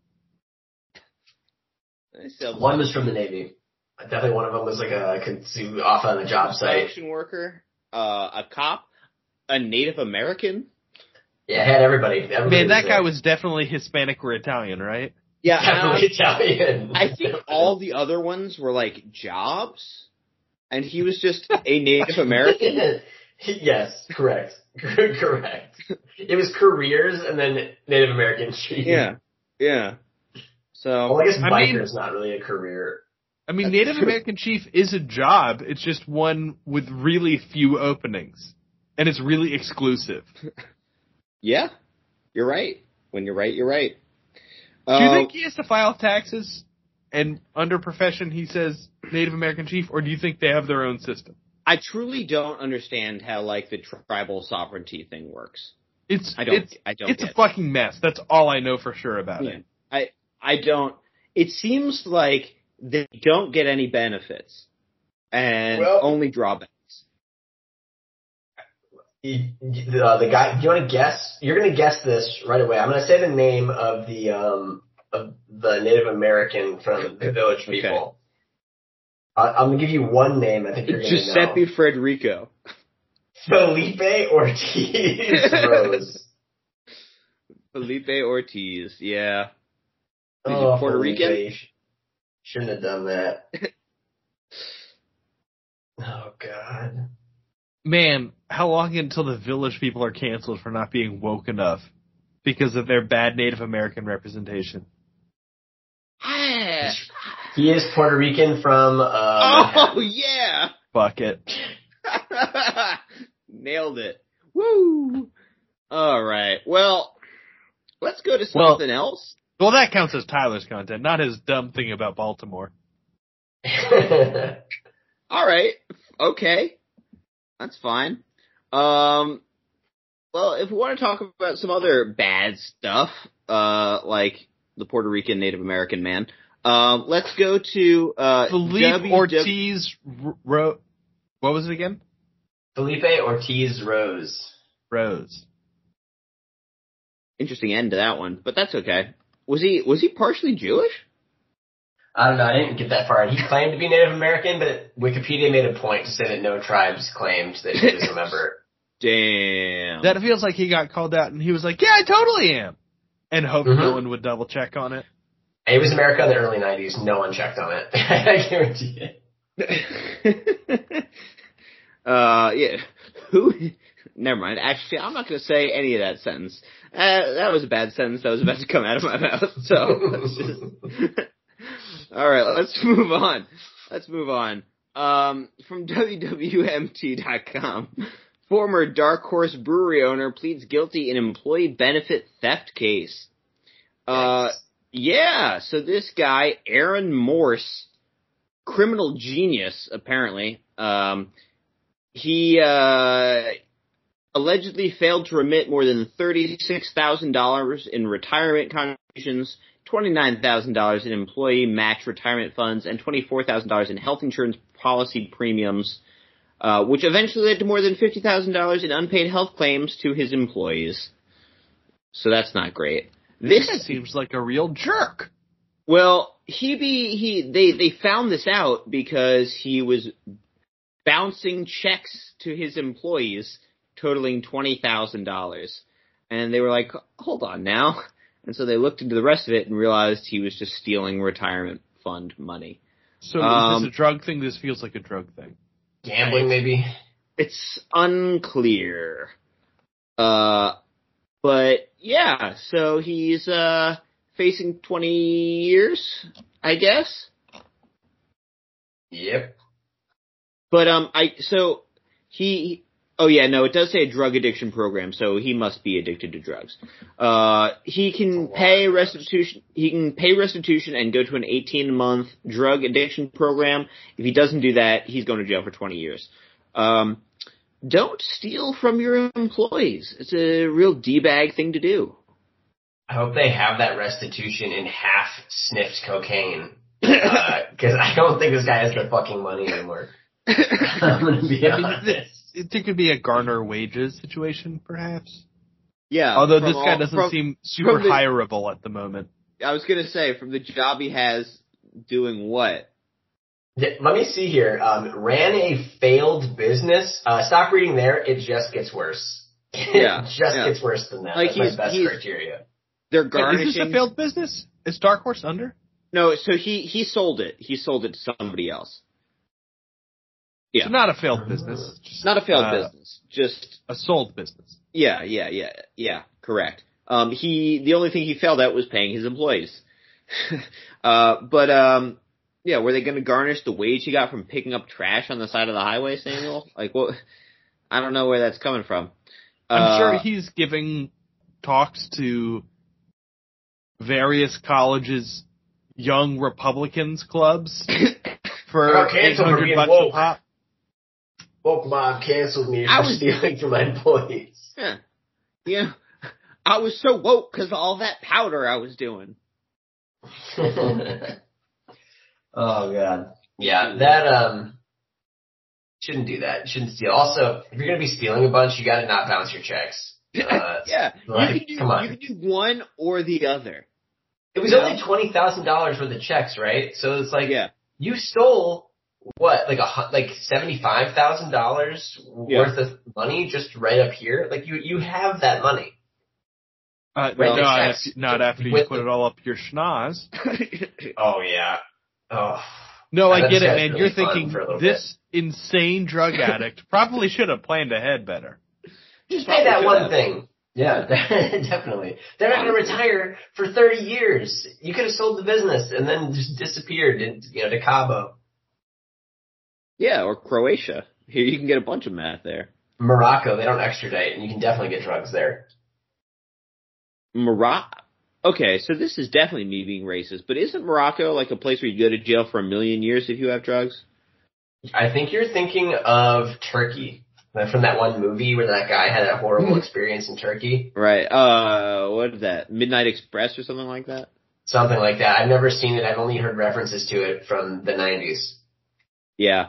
S5: One was from the Navy. Definitely one of them was like a consume off on a job site.
S6: Construction worker, uh, a cop, a Native American.
S5: Yeah, had everybody. everybody
S1: Man, that guy
S5: there.
S1: was definitely Hispanic or Italian, right?
S6: Yeah,
S5: definitely Italian.
S6: I think all the other ones were like jobs, and he was just a Native American.
S5: Yes, correct. Correct. It was careers and then Native American chief.
S6: Yeah, yeah. So
S5: Well, I guess
S1: I
S5: biker
S1: mean-
S5: is not really a career.
S1: I mean,
S6: That's
S1: Native
S6: true.
S1: American chief is a job. It's just one with really few openings. And it's really exclusive.
S6: yeah, you're right. When you're right, you're right.
S1: Do you
S6: Uh,
S1: think he has to file taxes and under profession he says Native American chief, or do you think they have their own system?
S6: I truly don't understand how like the tribal sovereignty thing works.
S1: It's
S6: I don't.
S1: it's
S6: I don't.
S1: it's
S6: get
S1: a fucking mess. That's all I know for sure about
S6: Yeah.
S1: it.
S6: I I don't. It seems like they don't get any benefits and
S5: Well-
S6: only drawbacks.
S5: You, you- uh, the guy, do you want to guess? You're going to guess this right away. I'm going to say the name of the um of the Native American from the Village
S6: Okay.
S5: People. I, I'm going to give you one name. I think you're going to know.
S6: Giuseppe Frederico.
S5: Felipe Ortiz Rose.
S6: Felipe Ortiz. Yeah. Is
S5: Oh,
S6: he Puerto
S5: Felipe,
S6: Rican?
S5: you sh- shouldn't have done that. Oh God.
S1: Man, how long until the Village People are canceled for not being woke enough because of their bad Native American representation?
S5: He is Puerto Rican from. Uh,
S6: oh yeah.
S1: Fuck it.
S6: Nailed it. Woo. All right. Well, let's go to
S1: Well-
S6: something else.
S1: Well, that counts as Tyler's content, not his dumb thing about Baltimore.
S5: Manhattan.
S6: All right. Okay. That's fine. Um, well, if we want to talk about some other bad stuff, uh, like the Puerto Rican Native American man, um, let's go to, uh,
S1: Felipe
S6: W W
S1: Ortiz Ro- what was it again?
S5: Felipe Ortiz Rose.
S1: Rose.
S6: Interesting end to that one, but that's okay. Was he, was he partially Jewish?
S5: I don't know. I didn't get that far. He claimed to be Native American, but Wikipedia made a point to say that no tribes claimed that he was a member.
S6: Damn.
S1: That feels like he got called out and he was like, yeah, I totally am. And hoped no
S5: Mhm.
S1: one would double check on it.
S5: It was America in the early nineties. No one checked on it. I guarantee it.
S6: uh, yeah. Who? Never mind. Actually, I'm not going to say any of that sentence. Uh, that was a bad sentence that was about to come out of my mouth. So, let's just... all right, let's move on. Let's move on. Um, from W W M T dot com, former Dark Horse Brewery owner pleads guilty in employee benefit theft case. Uh, yeah. So this guy, Aaron Morse, criminal genius, apparently. Um, he uh, allegedly failed to remit more than thirty-six thousand dollars in retirement contributions, twenty-nine thousand dollars in employee match retirement funds, and twenty-four thousand dollars in health insurance policy premiums, uh, which eventually led to more than fifty thousand dollars in unpaid health claims to his employees. So that's not great.
S1: This
S6: This
S1: guy seems like a real jerk.
S6: Well, he be he they they found this out because he was bouncing checks to his employees totaling twenty thousand dollars. And they were like, hold on now. And so they looked into the rest of it and realized he was just stealing retirement fund money.
S1: So is
S6: Um,
S1: this a drug thing? This feels like a drug thing.
S5: Gambling, maybe.
S6: It's unclear. Uh, but yeah, so he's, uh, facing twenty years, I guess.
S5: Yep.
S6: But, um, I, so he, oh yeah, no, it does say a drug addiction program, so he must be addicted to drugs. Uh, he can pay restitution, he can pay restitution and go to an eighteen month drug addiction program. If he doesn't do that, he's going to jail for twenty years. Um, don't steal from your employees. It's a real D-bag thing to do.
S5: I hope they have that restitution in half sniffed cocaine. Because I don't think this guy has the fucking money anymore. I'm going to be
S1: I mean,
S5: honest.
S1: it, it could be a garner wages situation, perhaps.
S6: Yeah.
S1: Although
S6: from
S1: this guy
S6: all-
S1: doesn't
S6: from-
S1: seem super
S6: from the-
S1: hireable at the moment.
S6: I was gonna say, from the job he has doing what?
S5: Yeah, let me see here. Um, ran a failed business. Uh, stop reading there. It just gets worse.
S6: Yeah,
S5: it just
S6: yeah.
S5: gets worse than that.
S6: Like,
S5: That's my
S6: he's-
S5: best
S6: he's-
S5: criteria.
S6: They're
S1: Wait,
S6: garnishing.
S1: is this a failed business? Is Dark Horse under?
S6: No, so he, he sold it. He sold it to somebody else. Yeah.
S1: So not a failed business. Just,
S6: Not a failed
S1: uh,
S6: business. Just,
S1: A sold business.
S6: yeah, yeah, yeah, yeah, correct. Um, he, the only thing he failed at was paying his employees. uh, but, um, yeah, were they gonna garnish the wage he got from picking up trash on the side of the highway, Samuel? Like, what? I don't know where that's coming from.
S1: I'm
S6: Uh,
S1: sure he's giving talks to various colleges' young Republicans clubs for
S5: Got
S1: eight
S5: canceled for
S1: hundred
S5: being
S1: bucks
S5: woke.
S1: a pop.
S5: Woke Mob canceled me
S6: I
S5: for
S6: was-
S5: stealing from my employees.
S6: Yeah. Yeah. I was so woke because of all that powder I was doing.
S5: Oh god. Yeah, that um shouldn't do that. Shouldn't steal. Also, if you're gonna be stealing a bunch, you gotta not bounce your checks. Uh,
S6: Yeah.
S5: like,
S6: you can do,
S5: come on.
S6: You can do one or the other.
S5: It was
S6: Yeah.
S5: only twenty thousand dollars worth of checks, right? So it's like
S6: Yeah.
S5: you stole what, like a hu- like seventy five thousand dollars
S6: Yeah.
S5: worth of money just right up here. Like you you have that money.
S1: Uh,
S5: Right,
S1: no, not
S5: checks.
S1: after, not after you
S5: With
S1: put
S5: the-
S1: it all up your schnoz.
S5: Oh yeah. Oh.
S1: No, I
S5: That
S1: get it,
S5: guy's
S1: man.
S5: really
S1: You're
S5: fun
S1: thinking
S5: for a little
S1: this insane drug addict probably should have planned ahead better.
S5: Just pay that
S6: Probably
S5: one
S6: should have.
S5: thing. Yeah, definitely. They're not going to retire for thirty years. You could have sold the business and then just disappeared, in, you know, to Cabo,
S6: Yeah, or Croatia. Here you can get a bunch of meth there.
S5: Morocco. They don't extradite, and you can definitely get drugs there.
S6: Morocco. Okay, so this is definitely me being racist, but isn't Morocco like a place where you go to jail for a million years if you have drugs?
S5: I think you're thinking of Turkey, like from that one movie where that guy had a horrible experience in Turkey,
S6: Right. Uh, what is that? Midnight Express or something like that?
S5: something like that. I've never seen it. I've only heard references to it from the nineties.
S6: Yeah.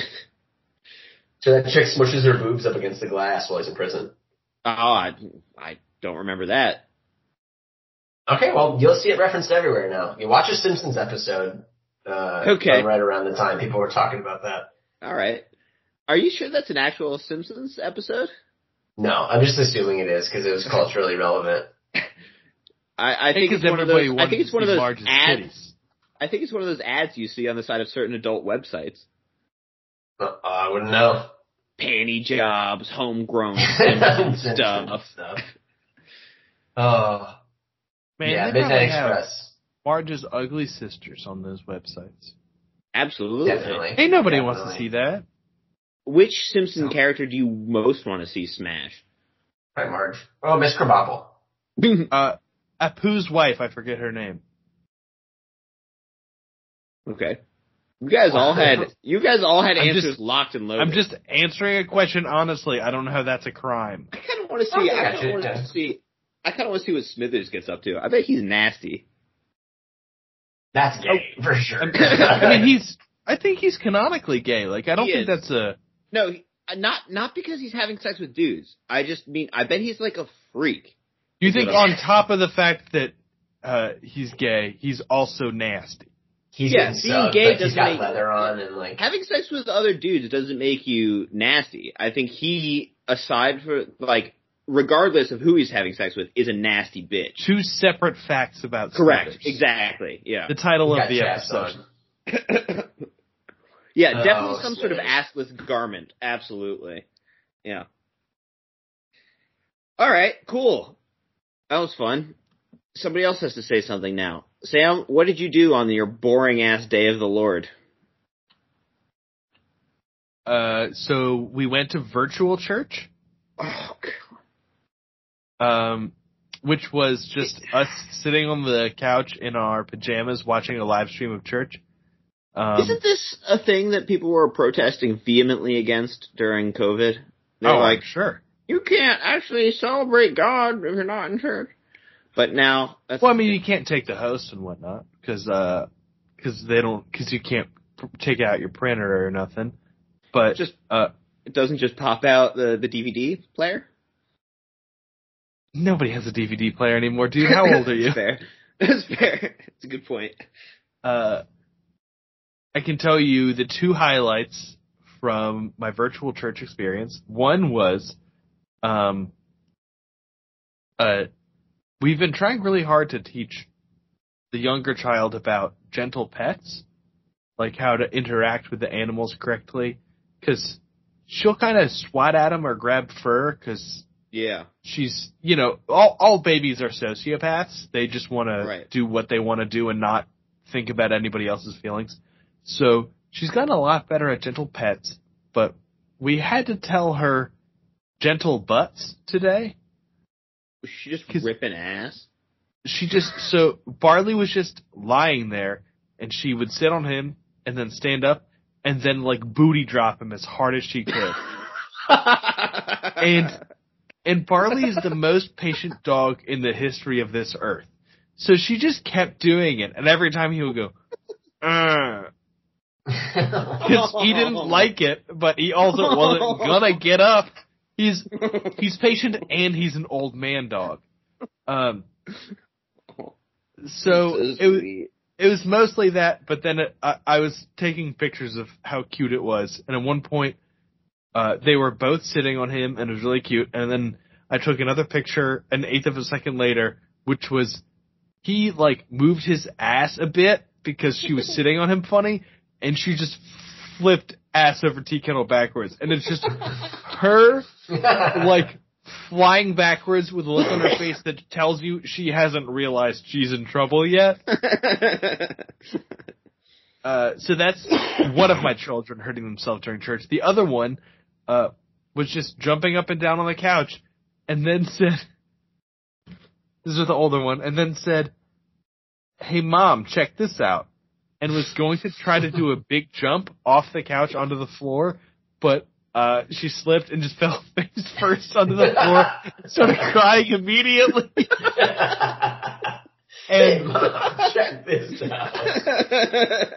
S5: So that chick smushes her boobs up against the glass while he's in prison.
S6: Oh, I, I don't remember that.
S5: Okay, well, you'll see it referenced everywhere now. You watch a Simpsons episode. Uh,
S6: Okay.
S5: Right around the time people were talking about that.
S6: All right. Are you sure that's an actual Simpsons episode?
S5: No, I'm just assuming it is because it was culturally relevant.
S6: I, I think it's
S1: Because
S6: one of
S1: everybody
S6: those. I
S1: wants
S6: think it's
S1: to
S6: one of
S1: see
S6: those
S1: Marge's
S6: ads.
S1: titties.
S6: I think it's one of those ads you see on the side of certain adult websites.
S5: Uh, I wouldn't know.
S6: Panty jobs, homegrown
S5: Simpsons
S6: stuff.
S5: stuff. Oh,
S1: Man,
S5: yeah,
S1: they probably
S5: Midnight
S1: have
S5: Express.
S1: Marge's ugly sisters on those websites.
S6: Absolutely.
S5: Definitely.
S1: Ain't nobody wants to
S5: Definitely.
S1: see that.
S6: Which Simpson
S5: No.
S6: character do you most want to see smash?
S5: Right, Marge. Oh, Miss Krabappel.
S1: Uh, Apu's wife, I forget her name.
S6: Okay. You guys all had you guys all had
S1: I'm
S6: answers
S1: just-
S6: locked and loaded.
S1: I'm just answering a question honestly. I don't know how that's a crime.
S6: I kind of want to see.
S5: Okay,
S6: I
S5: gotcha,
S6: kind of want
S5: yeah.
S6: to see. I kind of want to see what Smithers gets up to. I bet he's nasty.
S5: That's gay, for sure.
S1: I mean, he's. I think he's canonically gay. Like, I don't
S6: He
S1: think
S6: is.
S1: that's a.
S6: No, he- not not because he's having sex with dudes. I just mean I bet he's like a freak.
S1: You think
S6: That's what
S1: on top of the fact that uh, he's gay, he's also nasty?
S5: He's
S6: Yeah,
S5: getting
S6: being
S5: subbed,
S6: gay
S5: like, he's
S6: doesn't
S5: got
S6: make-
S5: leather on and like.
S6: Having sex with other dudes doesn't make you nasty. I think he, aside for like regardless of who he's having sex with, is a nasty bitch.
S1: Two separate facts about
S6: Correct.
S1: Smithers.
S6: Exactly. Yeah.
S1: The title
S5: You
S1: of
S5: got
S1: the
S5: chaps
S1: episode.
S5: on.
S6: Yeah,
S5: Oh,
S6: definitely some sort of
S5: Smithers.
S6: assless garment. Absolutely. Yeah. All right, cool. That was fun. Somebody else has to say something now. Sam, what did you do on your boring ass day of the Lord?
S1: Uh, so we went to virtual church,
S6: Oh, God.
S1: um, which was just us sitting on the couch in our pajamas watching a live stream of church. Um,
S6: Isn't this a thing that people were protesting vehemently against during COVID? They're
S1: oh,
S6: like,
S1: I'm sure.
S6: you can't actually celebrate God if you're not in church. But now, that's
S1: Well, I mean, you can't take the host and whatnot because uh, cause they don't because you can't p- take out your printer or nothing. But
S6: Just-
S1: uh,
S6: it doesn't just pop out the, the D V D player.
S1: nobody has a D V D player anymore, dude. How old are you?
S6: That's fair. That's fair. It's a good point.
S1: Uh, I can tell you the two highlights from my virtual church experience. One was, um, uh, we've been trying really hard to teach the younger child about gentle pets, like how to interact with the animals correctly, because she'll kind of swat at them or grab fur because
S6: Yeah.
S1: she's, you know, all all babies are sociopaths. They just want
S6: Right.
S1: to do what they want to do and not think about anybody else's feelings. So she's gotten a lot better at gentle pets, but we had to tell her gentle butts today.
S6: Was she just
S1: 'Cause-
S6: ripping ass?
S1: She just, so Barley was just lying there and she would sit on him and then stand up and then like booty drop him as hard as she could. And And Barley is the most patient dog in the history of this earth. So she just kept doing it, and every time he would go, uh, because he didn't like it, but he also wasn't gonna get up. He's he's patient and he's an old man dog. Um, so it was it was mostly that, but then it, I, I was taking pictures of how cute it was, and at one point, uh, they were both sitting on him, and it was really cute. And then I took another picture an eighth of a second later, which was he like moved his ass a bit because she was sitting on him funny, and she just flipped ass over tea kettle backwards, and it's just her like flying backwards with a look on her face that tells you she hasn't realized she's in trouble yet. Uh, so that's one of my children hurting themselves during church. The other one uh, was just jumping up and down on the couch, and then said, "This is the older one," and then said, "Hey, Mom, check this out," and was going to try to do a big jump off the couch onto the floor, but uh, she slipped and just fell face first onto the floor, and started crying immediately.
S5: Hey,
S1: And
S5: Mom, check this out.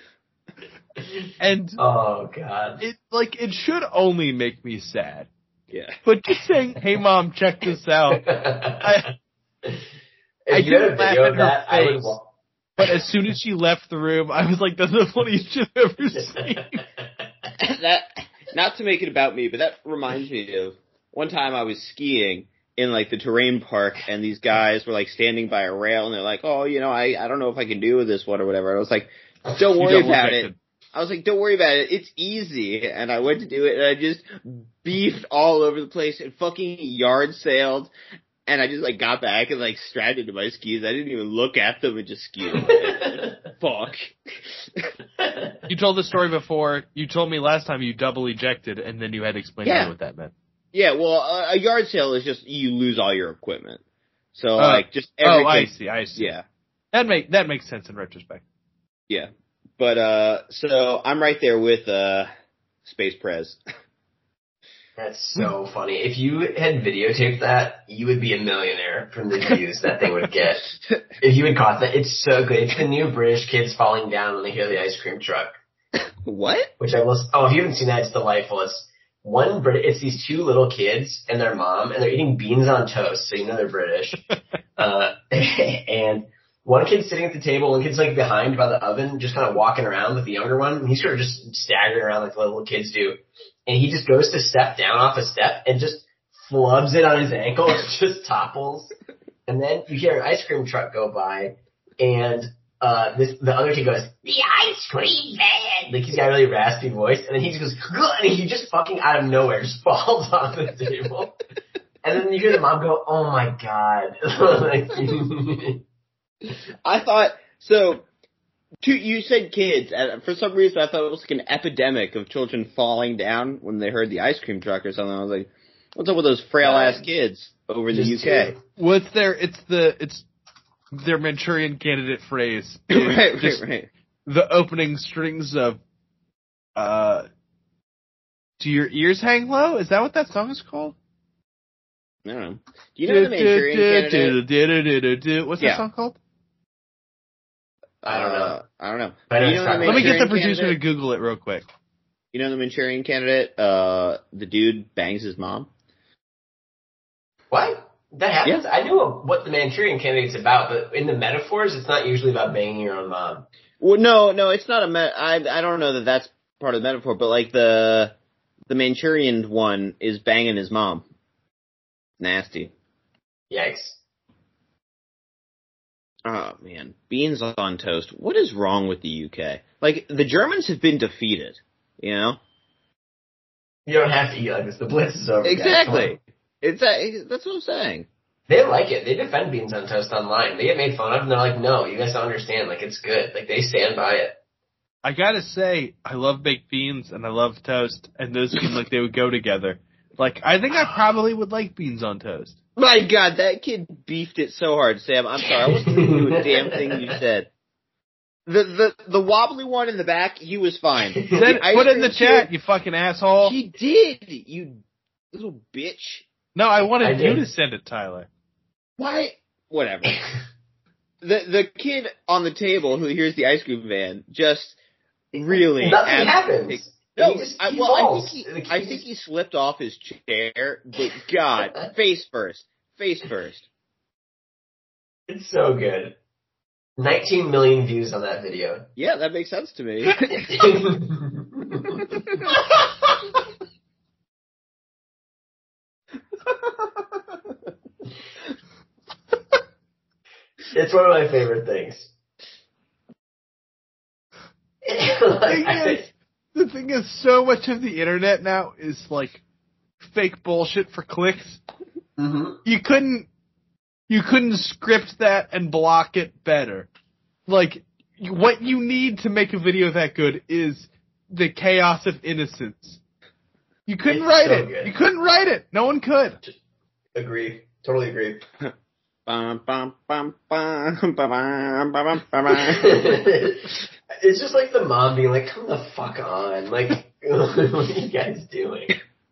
S1: and
S5: Oh God.
S1: it like it should only make me sad,
S6: Yeah.
S1: but just saying, "Hey, Mom, check this out." I,
S5: if
S1: I
S5: you had a
S1: didn't laugh
S5: video
S1: at
S5: of
S1: her
S5: that, I would.
S1: face.
S5: wa-
S1: But as soon as she left the room, I was like, "That's the funniest shit I've ever seen."
S6: That, not to make it about me, but that reminds me of one time I was skiing in like the terrain park, and these guys were like standing by a rail, and they're like, "Oh, you know, I I don't know if I can do this one or whatever." I was like, "Don't
S1: You
S6: worry
S1: double
S6: about
S1: checked
S6: it." I was like, "Don't worry about it. It's easy." And I went to do it, and I just beefed all over the place and fucking yard sailed. And I just like got back and like strapped into my skis. I didn't even look at them and just skied. Fuck.
S1: You told the story before. You told me last time you double ejected, and then you had to explain to
S6: Yeah.
S1: me what that meant.
S6: Yeah, well, a, a yard sale is just you lose all your equipment. So
S1: Uh,
S6: like just everything.
S1: Oh, I see. I see.
S6: Yeah.
S1: That make that makes sense in retrospect.
S6: Yeah. But, uh, so I'm right there with, uh, Space Prez.
S5: That's so funny. If you had videotaped that, you would be a millionaire from the views that thing would get. If you had caught that, it's so good. It's the new British kids falling down when they hear the ice cream truck.
S6: What?
S5: Which I will. Oh, if you haven't seen that, it's delightful. It's one Brit. It's these two little kids and their mom, and they're eating beans on toast, so you know they're British. uh, and one kid's sitting at the table, one kid's like behind by the oven, just kind of walking around with the younger one. And he's sort of just staggering around like the little kids do. And he just goes to step down off a step and just flubs it on his ankle, it just topples. And then you hear an ice cream truck go by, and uh, this the other kid goes, "The ice cream van!" Like he's got a really raspy voice, and then he just goes, "Good," and he just fucking out of nowhere just falls off the table. And then you hear the mom go, "Oh my god!" Like,
S6: I thought so. Two, you said kids. And for some reason, I thought it was like an epidemic of children falling down when they heard the ice cream truck or something. I was like, "What's up with those frail ass kids over in the U K?"
S1: What's their? It's the it's their Manchurian Candidate phrase.
S6: right, right,
S1: Just
S6: right.
S1: The opening strings of, uh, "Do your ears hang low?" Is that what that song is called?
S6: I don't know. Do you know the Manchurian Candidate?
S1: What's
S6: Yeah.
S1: that song called?
S5: I don't know.
S6: Uh, I don't know.
S5: I know
S6: Do you
S5: it's
S6: know
S5: not-
S6: the
S1: Let me get the
S6: Manchurian
S1: producer to
S6: Candidate?
S1: Google it real quick.
S6: You know the Manchurian Candidate? Uh, the dude bangs his mom.
S5: What? That happens? I knew what the Manchurian Candidate's about, but in the metaphors, it's not usually about banging your own mom.
S6: Well, no, no, it's not a. Me- I I don't know that that's part of the metaphor, but like the the Manchurian one is banging his mom. Nasty.
S5: Yikes.
S6: Oh man, beans on toast. What is wrong with the U K? Like the Germans have been defeated. You know
S5: You don't have to eat like this. The Blitz is over. guys. Come
S6: exactly.
S5: on.
S6: It's a, that's what I'm saying.
S5: They like it. They defend beans on toast online. They get made fun of, and they're like, "No, you guys don't understand. Like, it's good. Like, they stand by it."
S1: I gotta say, I love baked beans and I love toast, and those seem like they would go together. Like, I think I probably would like beans on toast.
S6: My God, that kid beefed it so hard, Sam. I'm sorry, I wasn't listening to a damn thing you said. The the the wobbly one in the back, he was fine.
S1: Then
S6: The ice
S1: put it in the
S6: cream
S1: chat,
S6: kid,
S1: you fucking asshole.
S6: He did, you little bitch.
S1: No, I wanted
S5: I
S1: you
S5: did.
S1: to send it, Tyler.
S6: Why? Whatever. The the kid on the table who hears the ice cream van just really
S5: Nothing
S6: abs-
S5: happens.
S6: No,
S5: He just-
S6: I,
S5: he
S6: well, I
S5: falls.
S6: think he,
S5: Like,
S6: I
S5: he
S6: think
S5: just-
S6: he slipped off his chair, but God, face first, face first.
S5: It's so good. nineteen million views on that video.
S6: Yeah, that makes sense to me.
S5: It's one of my favorite things.
S1: thing is, the thing is, so much of the internet now is like fake bullshit for clicks.
S5: hmm
S1: You couldn't, you couldn't script that and block it better. Like, you- what you need to make a video that good is the chaos of innocence. You couldn't
S5: It's
S1: write
S5: so
S1: it.
S5: good.
S1: You couldn't write it. No one could.
S5: Agree. Totally agree.
S6: Bum, bum, bum, bum, bum, bum, bum, bum, bum.
S5: It's just like the mom being like, "Come the fuck on! Like, what are you guys doing?"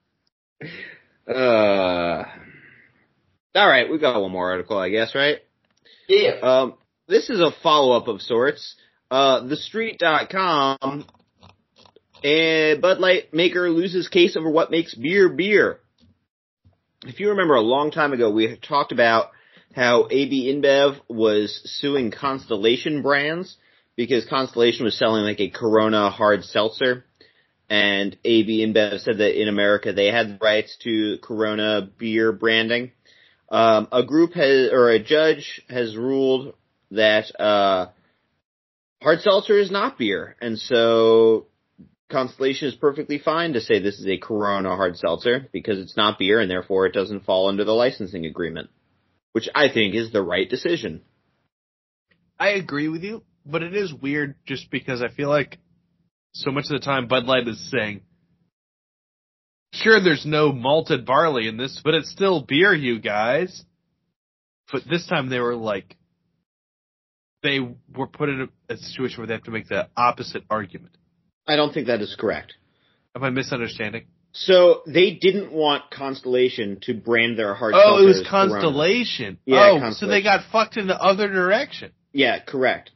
S6: Uh, all right, we got one more article, I guess, right?
S5: Yeah.
S6: Um, this is a follow-up of sorts. Uh, the street dot com, and Bud Light maker loses case over what makes beer beer. If you remember a long time ago, we had talked about how A B InBev was suing Constellation Brands because Constellation was selling like a Corona hard seltzer. And A B InBev said that in America they had the rights to Corona beer branding. Um, a group has, or a judge has ruled that uh, hard seltzer is not beer, and so Constellation is perfectly fine to say this is a Corona hard seltzer because it's not beer, and therefore it doesn't fall under the licensing agreement, which I think is the right decision.
S1: I agree with you, but it is weird just because I feel like so much of the time Bud Light is saying, sure, there's no malted barley in this, but it's still beer, you guys. But this time they were like, they were put in a, a situation where they have to make the opposite argument.
S6: I don't think that is correct.
S1: Am I misunderstanding?
S6: So they didn't want Constellation to brand their hard
S1: Oh,
S6: seltzer
S1: it was
S6: as Corona.
S1: Constellation.
S6: Yeah,
S1: oh, so
S6: Constellation.
S1: they got fucked in the other direction.
S6: Yeah, correct.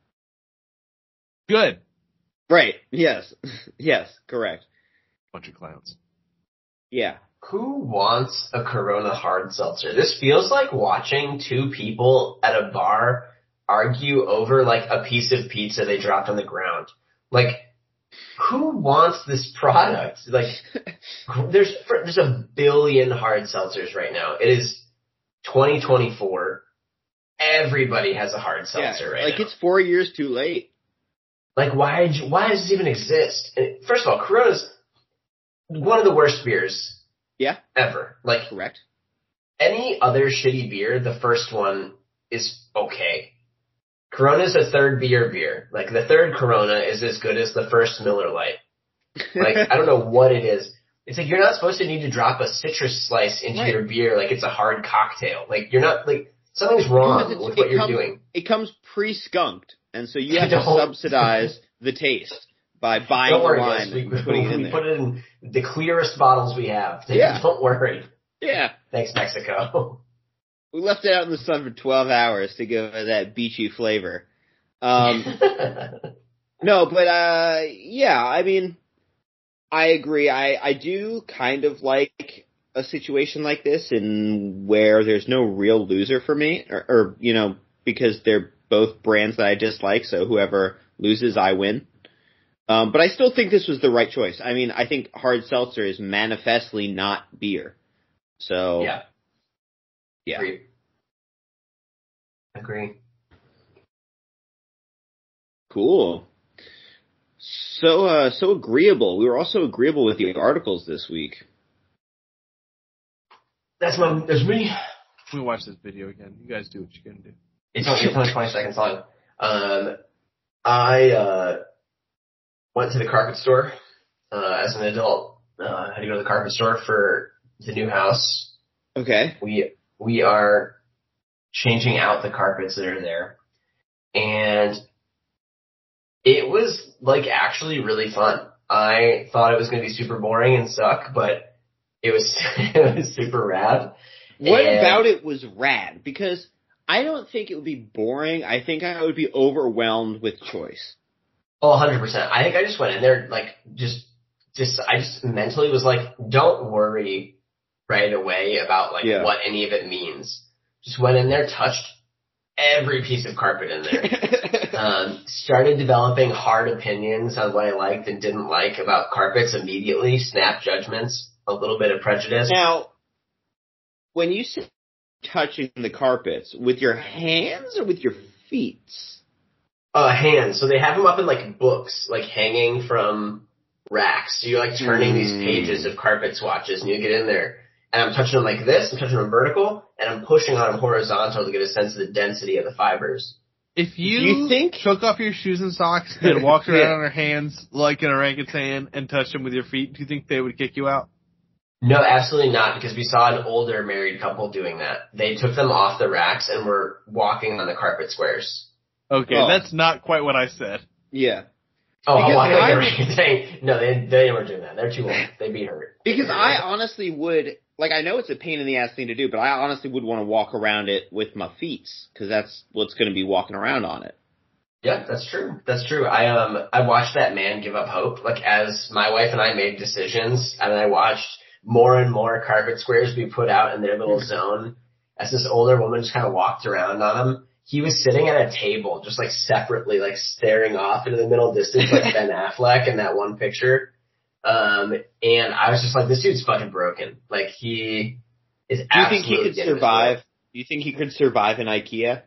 S1: Good.
S6: Right. Yes. Yes, correct.
S1: Bunch of clowns.
S6: Yeah.
S5: Who wants a Corona hard seltzer? This feels like watching two people at a bar argue over like a piece of pizza they dropped on the ground. Like, who wants this product? Like, there's there's a billion hard seltzers right now. It is twenty twenty-four. Everybody has a hard seltzer
S6: yeah,
S5: right
S6: like
S5: now.
S6: it's four years too late.
S5: Like, why why does this even exist? And first of all, Corona's one of the worst beers
S6: Yeah,
S5: ever. Like,
S6: correct.
S5: any other shitty beer, the first one is okay. Corona's a third beer beer. Like, the third Corona is as good as the first Miller Lite. Like, I don't know what it is. It's like, you're not supposed to need to drop a citrus slice into
S6: Right.
S5: your beer like it's a hard cocktail. Like, you're not, like, something's wrong
S6: Because it's-
S5: with what
S6: it
S5: you're
S6: comes-
S5: doing.
S6: It comes pre-skunked, and so you have to
S5: Don't.
S6: subsidize the taste by buying
S5: Don't
S6: the
S5: worry,
S6: wine
S5: guys. We,
S6: and putting it in
S5: we
S6: there.
S5: put it in the clearest bottles we have.
S6: Yeah.
S5: Don't worry.
S6: Yeah,
S5: Thanks, Mexico.
S6: we left it out in the sun for twelve hours to give it that beachy flavor. Um, no, but uh, yeah, I mean, I agree. I I do kind of like a situation like this, in where there's no real loser for me, or, or you know, because they're both brands that I dislike. So whoever loses, I win. Um, but I still think this was the right choice. I mean, I think hard seltzer is manifestly not beer. So
S5: yeah.
S6: yeah.
S5: Agree. Agree.
S6: Cool. So, uh, so agreeable. We were also agreeable with the articles this week.
S5: That's my, that's me.
S1: We watch this video again. You guys do what you're gonna do.
S5: It's only, it's only twenty seconds long. Um, I, uh, went to the carpet store, uh, as an adult. Uh, I had to go to the carpet store for the new house.
S6: Okay.
S5: We, we are changing out the carpets that are there. And it was, like, actually really fun. I thought it was going to be super boring and suck, but it was, it was super rad.
S6: What
S5: And-
S6: about it was rad? Because I don't think it would be boring. I think I would be overwhelmed with choice.
S5: Oh, one hundred percent. I think I just went in there, like, just, just, I just mentally was like, don't worry right away about, like,
S6: Yeah.
S5: what any of it means. Just went in there, touched every piece of carpet in there. um, started developing hard opinions on what I liked and didn't like about carpets immediately, snap judgments, a little bit of prejudice.
S6: Now, when you say touching the carpets, with your hands or with your feet?
S5: Uh, hands. So they have them up in, like, books, like, hanging from racks. So you're, like, turning these
S6: Mm.
S5: pages of carpet swatches, and you get in there, and I'm touching them like this, I'm touching them vertical, and I'm pushing on them horizontal to get a sense of the density of the fibers.
S1: If you,
S6: you think-
S1: took off your shoes and socks and walked around
S6: Yeah.
S1: on your hands like an orangutan and touched them with your feet, do you think they would kick you out?
S5: No, absolutely not, because we saw an older married couple doing that. They took them off the racks and were walking on the carpet squares.
S1: Okay,
S6: Oh.
S1: that's not quite what I said.
S6: Yeah.
S5: Oh,
S6: Because
S5: walking
S6: I
S5: like
S6: would-
S5: they're saying, no, they, they weren't doing that. They're too old. They'd be hurt.
S6: Because I honestly would, like, I know it's a pain in the ass thing to do, but I honestly would want to walk around it with my feet, because that's what's going to be walking around on it.
S5: Yeah, that's true. That's true. I um I watched that man give up hope. Like, as my wife and I made decisions, and I watched more and more carpet squares be put out in their little zone. As this older woman just kind of walked around on them, he was sitting at a table, just like separately, like staring off into the middle distance, like Ben Affleck in that one picture. Um, and I was just like, this dude's fucking broken. Like, he is.
S6: Do you think he
S5: absolutely
S6: could
S5: getting his
S6: survive? Do you think he could survive in IKEA?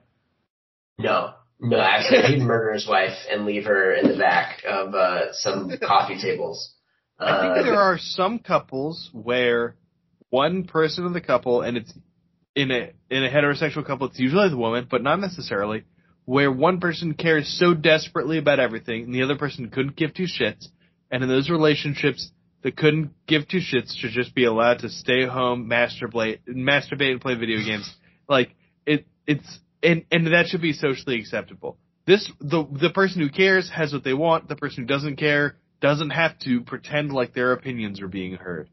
S5: No, no, absolutely. He'd murder his wife and leave her in the back of uh, some coffee tables.
S1: I think
S5: Uh,
S1: there are some couples where one person in the couple, and it's in a in a heterosexual couple, it's usually the woman, but not necessarily, where one person cares so desperately about everything, and the other person couldn't give two shits. And in those relationships, the couldn't give two shits should just be allowed to stay home, masturbate, masturbate, and play video games. Like it, it's and and that should be socially acceptable. This the the person who cares has what they want. The person who doesn't care doesn't have to pretend like their opinions are being heard.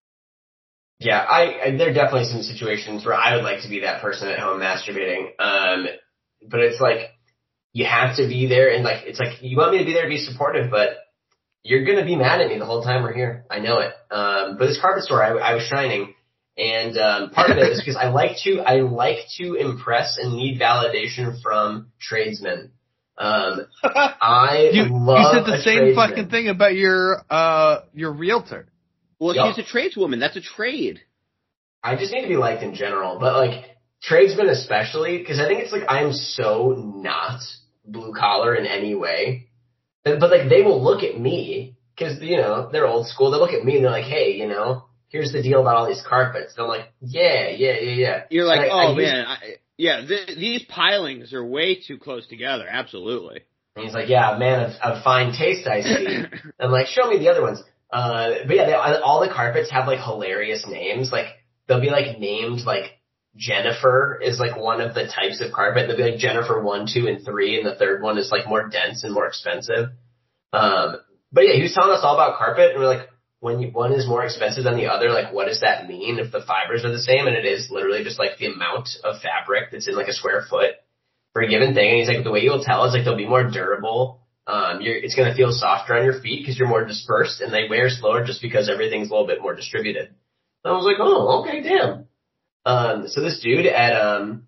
S5: Yeah, I, I there are definitely some situations where I would like to be that person at home masturbating. Um, but it's like you have to be there, and like it's like you want me to be there to be supportive, but you're gonna be mad at me the whole time we're here. I know it. Um, but this carpet store, I, I was shining, and um, part of it is because I like to I like to impress and need validation from tradesmen. Um, I
S1: You,
S5: love
S1: you said the
S5: a
S1: same
S5: tradesman.
S1: fucking thing about your uh your realtor.
S6: Well,
S5: Yup.
S6: she's a tradeswoman. That's a trade.
S5: I just need to be liked in general, but like tradesmen especially, because I think it's like I'm so not blue collar in any way. But, but like they will look at me because you know they're old school. They look at me and they're like, "Hey, you know, here's the deal about all these carpets." And I'm like, "Yeah, yeah, yeah, yeah."
S6: You're like,
S5: And I-
S6: oh
S5: I use-
S6: man, I, yeah, th- these pilings are way too close together. Absolutely.
S5: And he's like, "Yeah, man of, of fine taste, I see." I'm like, "Show me the other ones." Uh, but yeah, they, all the carpets have like hilarious names. Like they'll be like named like Jennifer is like one of the types of carpet. They'll be like Jennifer one, two, and three, and the third one is like more dense and more expensive. Um, but yeah, he was telling us all about carpet, and we're like, when you, one is more expensive than the other, like what does that mean if the fibers are the same? And it is literally just like the amount of fabric that's in like a square foot for a given thing. And he's like, the way you'll tell is like they'll be more durable. Um, you're, it's going to feel softer on your feet because you're more dispersed, and they wear slower just because everything's a little bit more distributed. And I was like, oh, okay, damn. Um, so this dude at, um,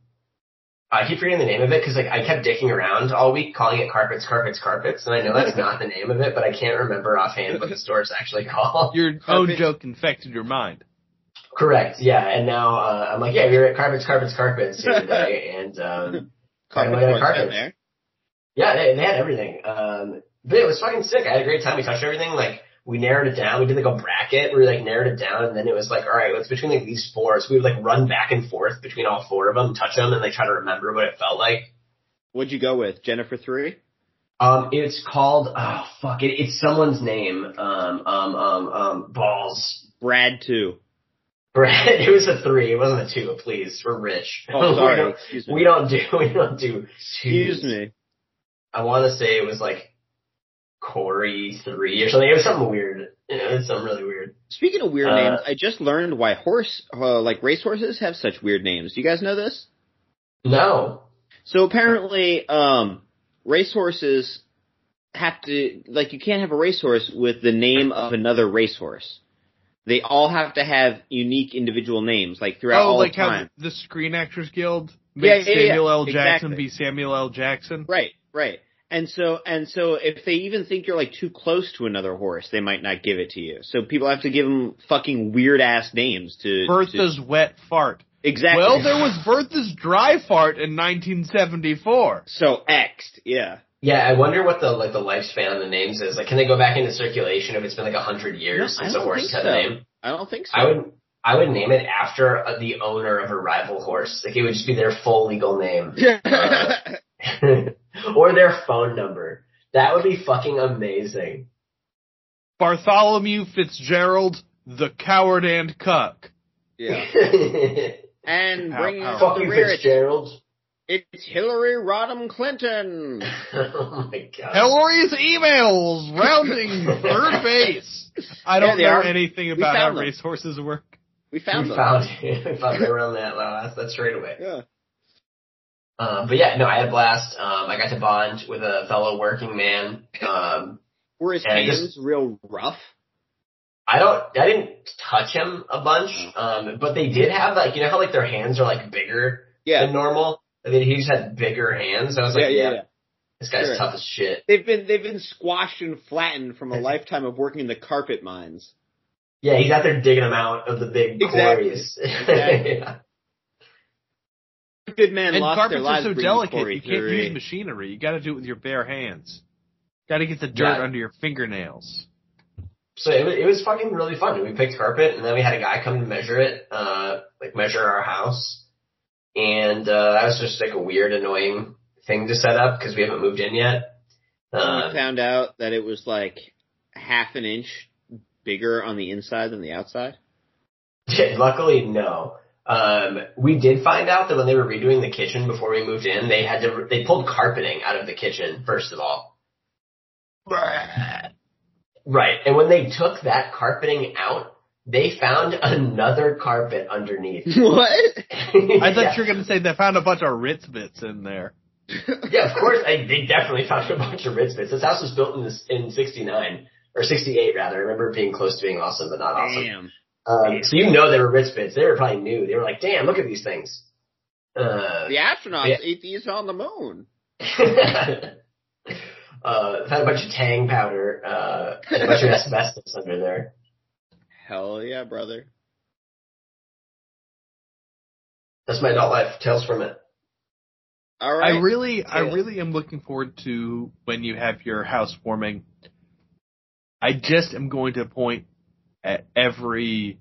S5: I keep forgetting the name of it because like I kept dicking around all week calling it carpets, carpets, carpets, and I know that's not the name of it, but I can't remember offhand what the store is actually called.
S1: Your own joke infected your mind.
S5: Correct, yeah. And now uh, I'm like, yeah, we were at carpets, carpets, carpets the other day, and um,
S6: Carpet
S5: I'm like,
S6: boys
S5: carpets.
S6: down there.
S5: Yeah, they, they had everything. Um, but it was fucking sick. I had a great time. We touched everything. Like, we narrowed it down. We did like a bracket where we like narrowed it down, and then it was like, all right, it's between like these four. So we would like run back and forth between all four of them, touch them, and like try to remember what it felt like.
S6: What'd you go with? Jennifer three?
S5: Um, it's called, oh fuck it, it's someone's name. Um, um, um, um, balls.
S6: Brad two.
S5: Brad, it was a three. It wasn't a two. Please, we're rich.
S6: Oh, sorry.
S5: we, don't,
S6: Excuse me.
S5: we don't do. We don't do.
S6: Excuse
S5: twos.
S6: me.
S5: I want to say it was like Corey three or something. It was something weird. It was something really weird.
S6: Speaking of weird
S5: Uh,
S6: names, I just learned why horse, uh, like racehorses, have such weird names. Do you guys know this?
S5: No.
S6: So apparently, um, racehorses have to, like, you can't have a racehorse with the name of another racehorse. They all have to have unique individual names, like throughout
S1: Oh,
S6: all
S1: like
S6: time.
S1: how the Screen Actors Guild
S6: Yeah,
S1: makes
S6: yeah, yeah,
S1: Samuel L. Jackson
S6: exactly.
S1: be Samuel L. Jackson.
S6: Right, right. And so, and so if they even think you're like too close to another horse, they might not give it to you. So people have to give them fucking weird ass names to.
S1: Bertha's
S6: to,
S1: wet fart.
S6: exactly.
S1: Well, there was Bertha's dry fart in nineteen seventy-four.
S6: So X'd, yeah.
S5: Yeah, I wonder what the like the lifespan of the names is. Like, can they go back into circulation if it's been like a hundred years
S6: No, I
S5: since a
S6: don't
S5: horse
S6: think
S5: had
S6: so.
S5: a name?
S6: I don't think so.
S5: I would. I would name it after uh, the owner of a rival horse. Like, it would just be their full legal name. Uh, or their phone number. That would be fucking amazing.
S1: Bartholomew Fitzgerald, the coward and cuck.
S6: yeah. And
S1: How-
S6: bringing
S1: how-
S6: up
S5: Fuck
S6: the
S5: you,
S6: rear, it's,
S5: Fitzgerald.
S6: it's Hillary Rodham Clinton.
S5: Oh my god.
S1: Hillary's emails rounding third base. I don't
S6: Yeah, they
S1: know
S6: are.
S1: anything
S6: We
S1: about how
S6: found them.
S1: racehorses work.
S6: We found
S5: we
S6: them.
S5: found it. We found they were on that last. That's straight away.
S6: Yeah.
S5: Um, but yeah, no, I had a blast. Um, I got to bond with a fellow working man. Um,
S6: Were his
S5: And I
S6: hands
S5: just-
S6: real rough?
S5: I don't, I didn't touch him a bunch, um, but they did have like, you know how like their hands are like bigger
S6: Yeah.
S5: than normal? I mean, he just had bigger hands. I was like,
S6: Yeah,
S5: yeah,
S6: yeah, yeah.
S5: this guy's
S6: Sure.
S5: tough as shit.
S6: They've been they've been squashed and flattened from a lifetime of working in the carpet mines.
S5: Yeah, he's out there digging them out of the big
S6: Exactly.
S5: quarries.
S6: Exactly.
S5: Yeah.
S6: Good men
S1: And
S6: lost their
S1: carpets are
S6: lives
S1: so
S6: bringing
S1: delicate,
S6: Corey
S1: you can't
S6: Theory.
S1: use machinery. You gotta do it with your bare hands. Gotta get the dirt
S5: Yeah.
S1: under your fingernails.
S5: So it was, it was fucking really fun. We picked carpet, and then we had a guy come to measure it, uh, like measure our house. And uh, that was just like a weird, annoying thing to set up because we haven't moved in yet.
S6: And
S5: Uh,
S6: we found out that it was like half an inch bigger on the inside than the outside.
S5: luckily, no. Um, we did find out that when they were redoing the kitchen before we moved in, they had to they pulled carpeting out of the kitchen first of all. Right, and when they took that carpeting out, they found another carpet underneath.
S6: What?
S1: I thought you were gonna say they found a bunch of Ritz bits in there.
S5: Yeah, of course. I, they definitely found a bunch of Ritz bits. This house was built in this, in sixty-nine or sixty-eight rather. I remember it being close to being awesome, but not awesome.
S6: Damn.
S5: Um, so you know they were Ritz bits. They were probably new. They were like, "Damn, look at these things." Uh,
S6: The astronauts
S5: Yeah.
S6: ate these on the moon.
S5: uh, found a bunch of Tang powder uh, and a bunch of asbestos under there.
S6: Hell yeah, brother.
S5: That's my adult life. Tales from it.
S6: All right.
S1: I really, I
S5: Yeah.
S1: really am looking forward to when you have your housewarming. I just am going to point at every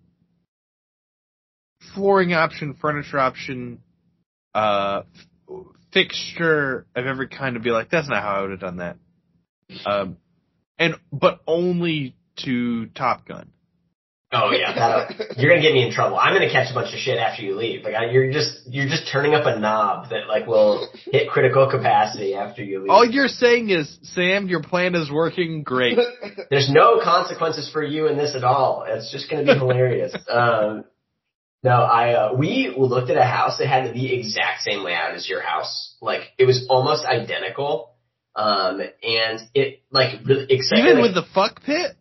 S1: flooring option, furniture option, uh, f- fixture of every kind, to be like, that's not how I would have done that. Um, and but only to Top Gun.
S5: Oh yeah, that, you're gonna get me in trouble. I'm gonna catch a bunch of shit after you leave. Like I, you're just you're just turning up a knob that like will hit critical capacity after you leave.
S1: All you're saying is, Sam, your plan is working great.
S5: There's no consequences for you in this at all. It's just gonna be hilarious. Um, no, I uh, we looked at a house that had the exact same layout as your house. Like it was almost identical. Um, and it like really except
S1: Even
S5: like,
S1: with the fuck pit?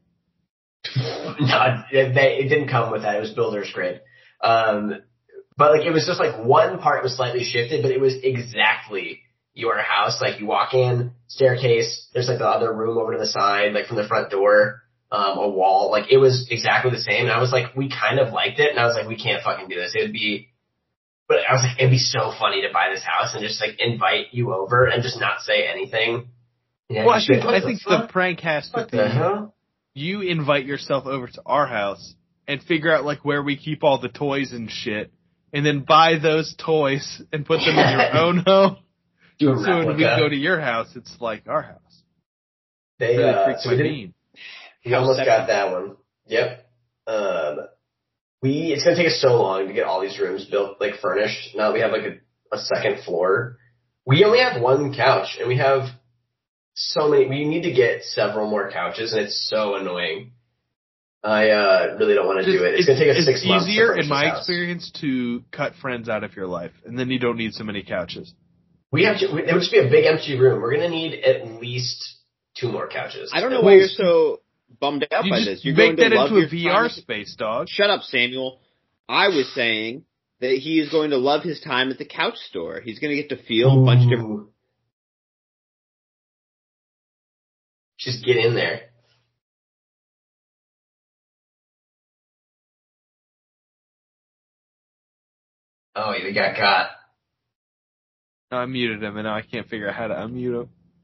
S5: No, it, they, it didn't come with that. It was builder's grade. Um, but like it was just like one part was slightly shifted, but it was exactly your house. Like you walk in, staircase, there's like the other room over to the side, like from the front door, um, a wall. Like it was exactly the same. And I was like, we kind of liked it. And I was like, we can't fucking do this. It would be, but I was like, it'd be so funny to buy this house and just like invite you over and just not say anything. Yeah,
S1: Well, I
S5: just be
S1: think
S5: like,
S1: I
S5: what
S1: think
S5: the
S1: the
S5: fuck?
S1: prank has to
S5: What
S1: be,
S5: the hell?
S1: you invite yourself over to our house and figure out like where we keep all the toys and shit, and then buy those toys and put them in your own home.
S5: Do a
S1: So when we
S5: replica.
S1: go to your house, it's like our house.
S5: They,
S1: Really
S5: uh,
S1: freaks
S5: so
S1: my
S5: we didn't,
S1: bean.
S5: we almost got that one. Yep. Um, we, it's gonna take us so long to get all these rooms built, like furnished. Now that we have like a, a second floor. We only have one couch and we have so many, we need to get several more couches and it's so annoying. I, uh, really don't want to do it. It's, gonna take us six months to
S1: easier,
S5: furnish
S1: in
S5: this
S1: my
S5: house.
S1: experience, to cut friends out of your life, and then you don't need so many couches.
S5: We have to, it would just be a big empty room. We're gonna need at least two more couches.
S6: I don't know
S5: At
S6: why
S5: least.
S6: you're so bummed out
S1: You
S6: by
S1: just
S6: this. You're
S1: make
S6: going
S1: that
S6: to love
S1: into a
S6: your
S1: V
S6: time
S1: R
S6: at-
S1: space, dog.
S6: Shut up, Samuel. I was saying that he is going to love his time at the couch store. He's going to get to feel a bunch of different.
S5: Ooh. Just get in there. Oh, you got got.
S1: No, I muted him, and now I can't figure out how to unmute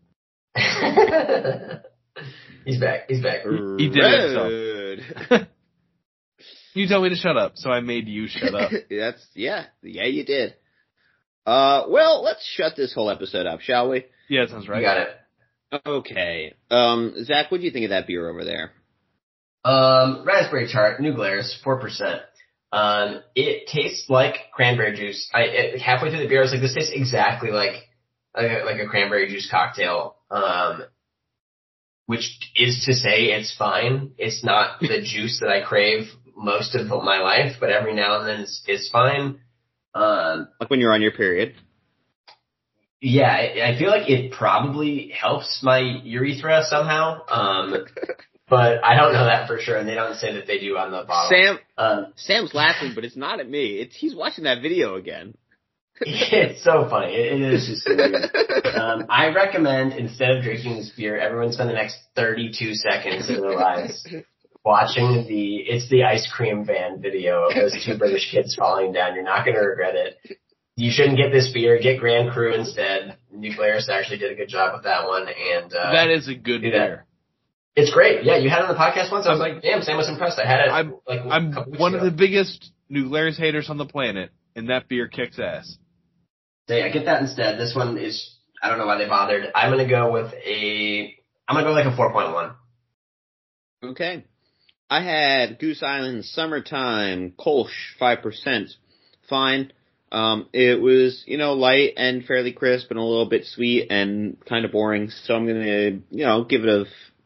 S1: him.
S5: He's back. He's back.
S1: He did it himself.
S6: Rude.
S1: You told me to shut up, so I made you shut up.
S6: That's yeah, yeah, you did. Uh, well, let's shut this whole episode up, shall we?
S1: Yeah, that sounds right.
S5: You got it.
S6: Okay. Um, Zach, what do you think of that beer over there?
S5: Um, raspberry tart, New Glarus, four percent. Um, it tastes like cranberry juice. I it, halfway through the beer, I was like, this tastes exactly like like a, like a cranberry juice cocktail. Um, which is to say, it's fine. It's not the juice that I crave most of my life, but every now and then it's, it's fine. Um,
S6: Like when you're on your period.
S5: yeah, I, I feel like it probably helps my urethra somehow. Um, but I don't know that for sure, and they don't say that they do on the bottle.
S6: Sam,
S5: Um,
S6: Sam's laughing, but it's not at me. It's he's watching that video again.
S5: it's so funny. It, it is just weird. Um, I recommend instead of drinking this beer, everyone spend the next thirty-two seconds of their lives watching the it's the ice cream van video of those two British kids falling down. You're not going to regret it. You shouldn't get this beer. Get Grand Cru instead. New Glarus actually did a good job with that one, and uh,
S1: That is a good
S5: do that.
S1: beer.
S5: it's great. Yeah, you had it on the podcast once. I was like, damn, Sam was impressed. I had it.
S1: I'm-
S5: like a
S1: I'm
S5: couple weeks
S1: one
S5: ago.
S1: of the biggest New Glarus haters on the planet, and that beer kicks ass.
S5: So yeah, get that instead. This one is, I don't know why they bothered. I'm going to go with a, I'm going to go like a four point one.
S6: Okay. I had Goose Island Summertime Kolsch five percent. Fine. Um, it was, you know, light and fairly crisp and a little bit sweet and kind of boring. So I'm going to, you know, give it a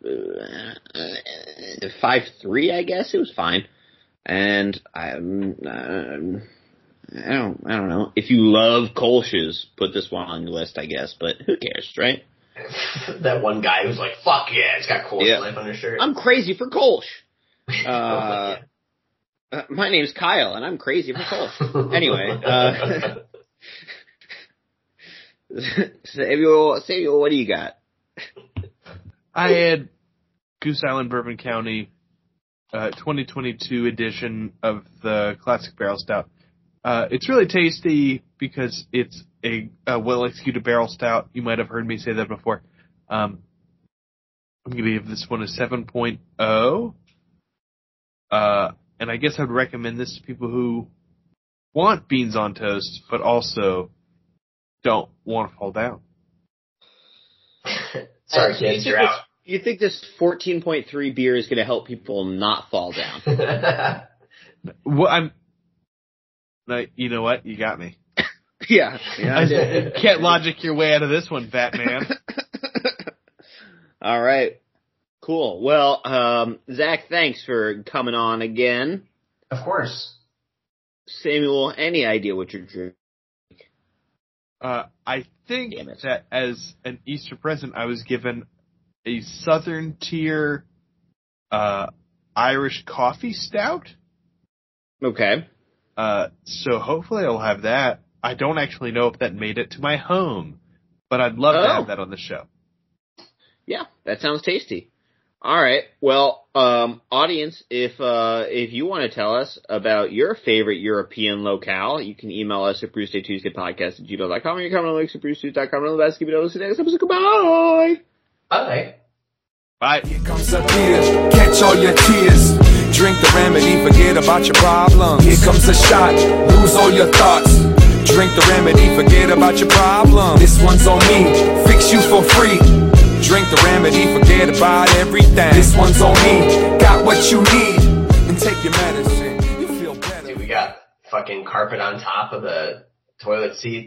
S6: uh, five three, I guess. It was fine. And I'm, um, I don't, I don't know. If you love Kolsch's, put this one on your list, I guess. But who cares, right?
S5: That one guy who's like, fuck yeah, it's got cold
S6: Yeah.
S5: life on his shirt.
S6: I'm crazy for Kolsch.
S5: Oh,
S6: Uh,
S5: fuck
S6: uh, my name's Kyle, and I'm crazy for Kolsch.
S5: yeah.
S6: Anyway, uh, Samuel, Samuel, what do you got?
S1: I had Goose Island, Bourbon County, uh, twenty twenty-two edition of the Classic Barrel Stout. Uh, it's really tasty because it's a, a well-executed barrel stout. You might have heard me say that before. Um, I'm going to give this one a seven point oh. Uh, and I guess I would recommend this to people who want beans on toast, but also don't want to fall down.
S5: Sorry,
S6: Uh, so
S5: kids,
S6: you
S5: you're
S6: think
S5: out.
S6: this- You think this fourteen point three beer is going to help people not fall down?
S1: Well, I'm. No, you know what? You got me.
S6: yeah. yeah I did.
S1: Can't logic your way out of this one, Batman.
S6: All right. Cool. Well, um, Zach, thanks for coming on again.
S5: Of course.
S6: Samuel, any idea what you're drinking?
S1: Uh, I think
S6: Damn it.
S1: that as an Easter present, I was given a Southern Tier uh, Irish coffee stout.
S6: Okay.
S1: Uh, so hopefully I'll have that. I don't actually know if that made it to my home, but I'd love to
S6: Oh.
S1: have that on the show.
S6: Yeah, that sounds tasty. All right. Well, um, audience, if uh, if you want to tell us about your favorite European locale, you can email us at Bruce Day Tuesday Podcast at gmail dot com or you can comment on links at Bruce Tuesday dot com. And let's keep it over to the next episode. Goodbye.
S5: Bye.
S1: Bye.
S7: Here comes a beer, catch all your tears. Drink the remedy, forget about your problems. Here comes a shot, lose all your thoughts. Drink the remedy, forget about your problem. This one's on me, fix you for free. Drink the remedy, forget about everything. This one's on me, got what you need. And take your medicine, you feel better.
S5: Dude, we got fucking carpet on top of the toilet seat.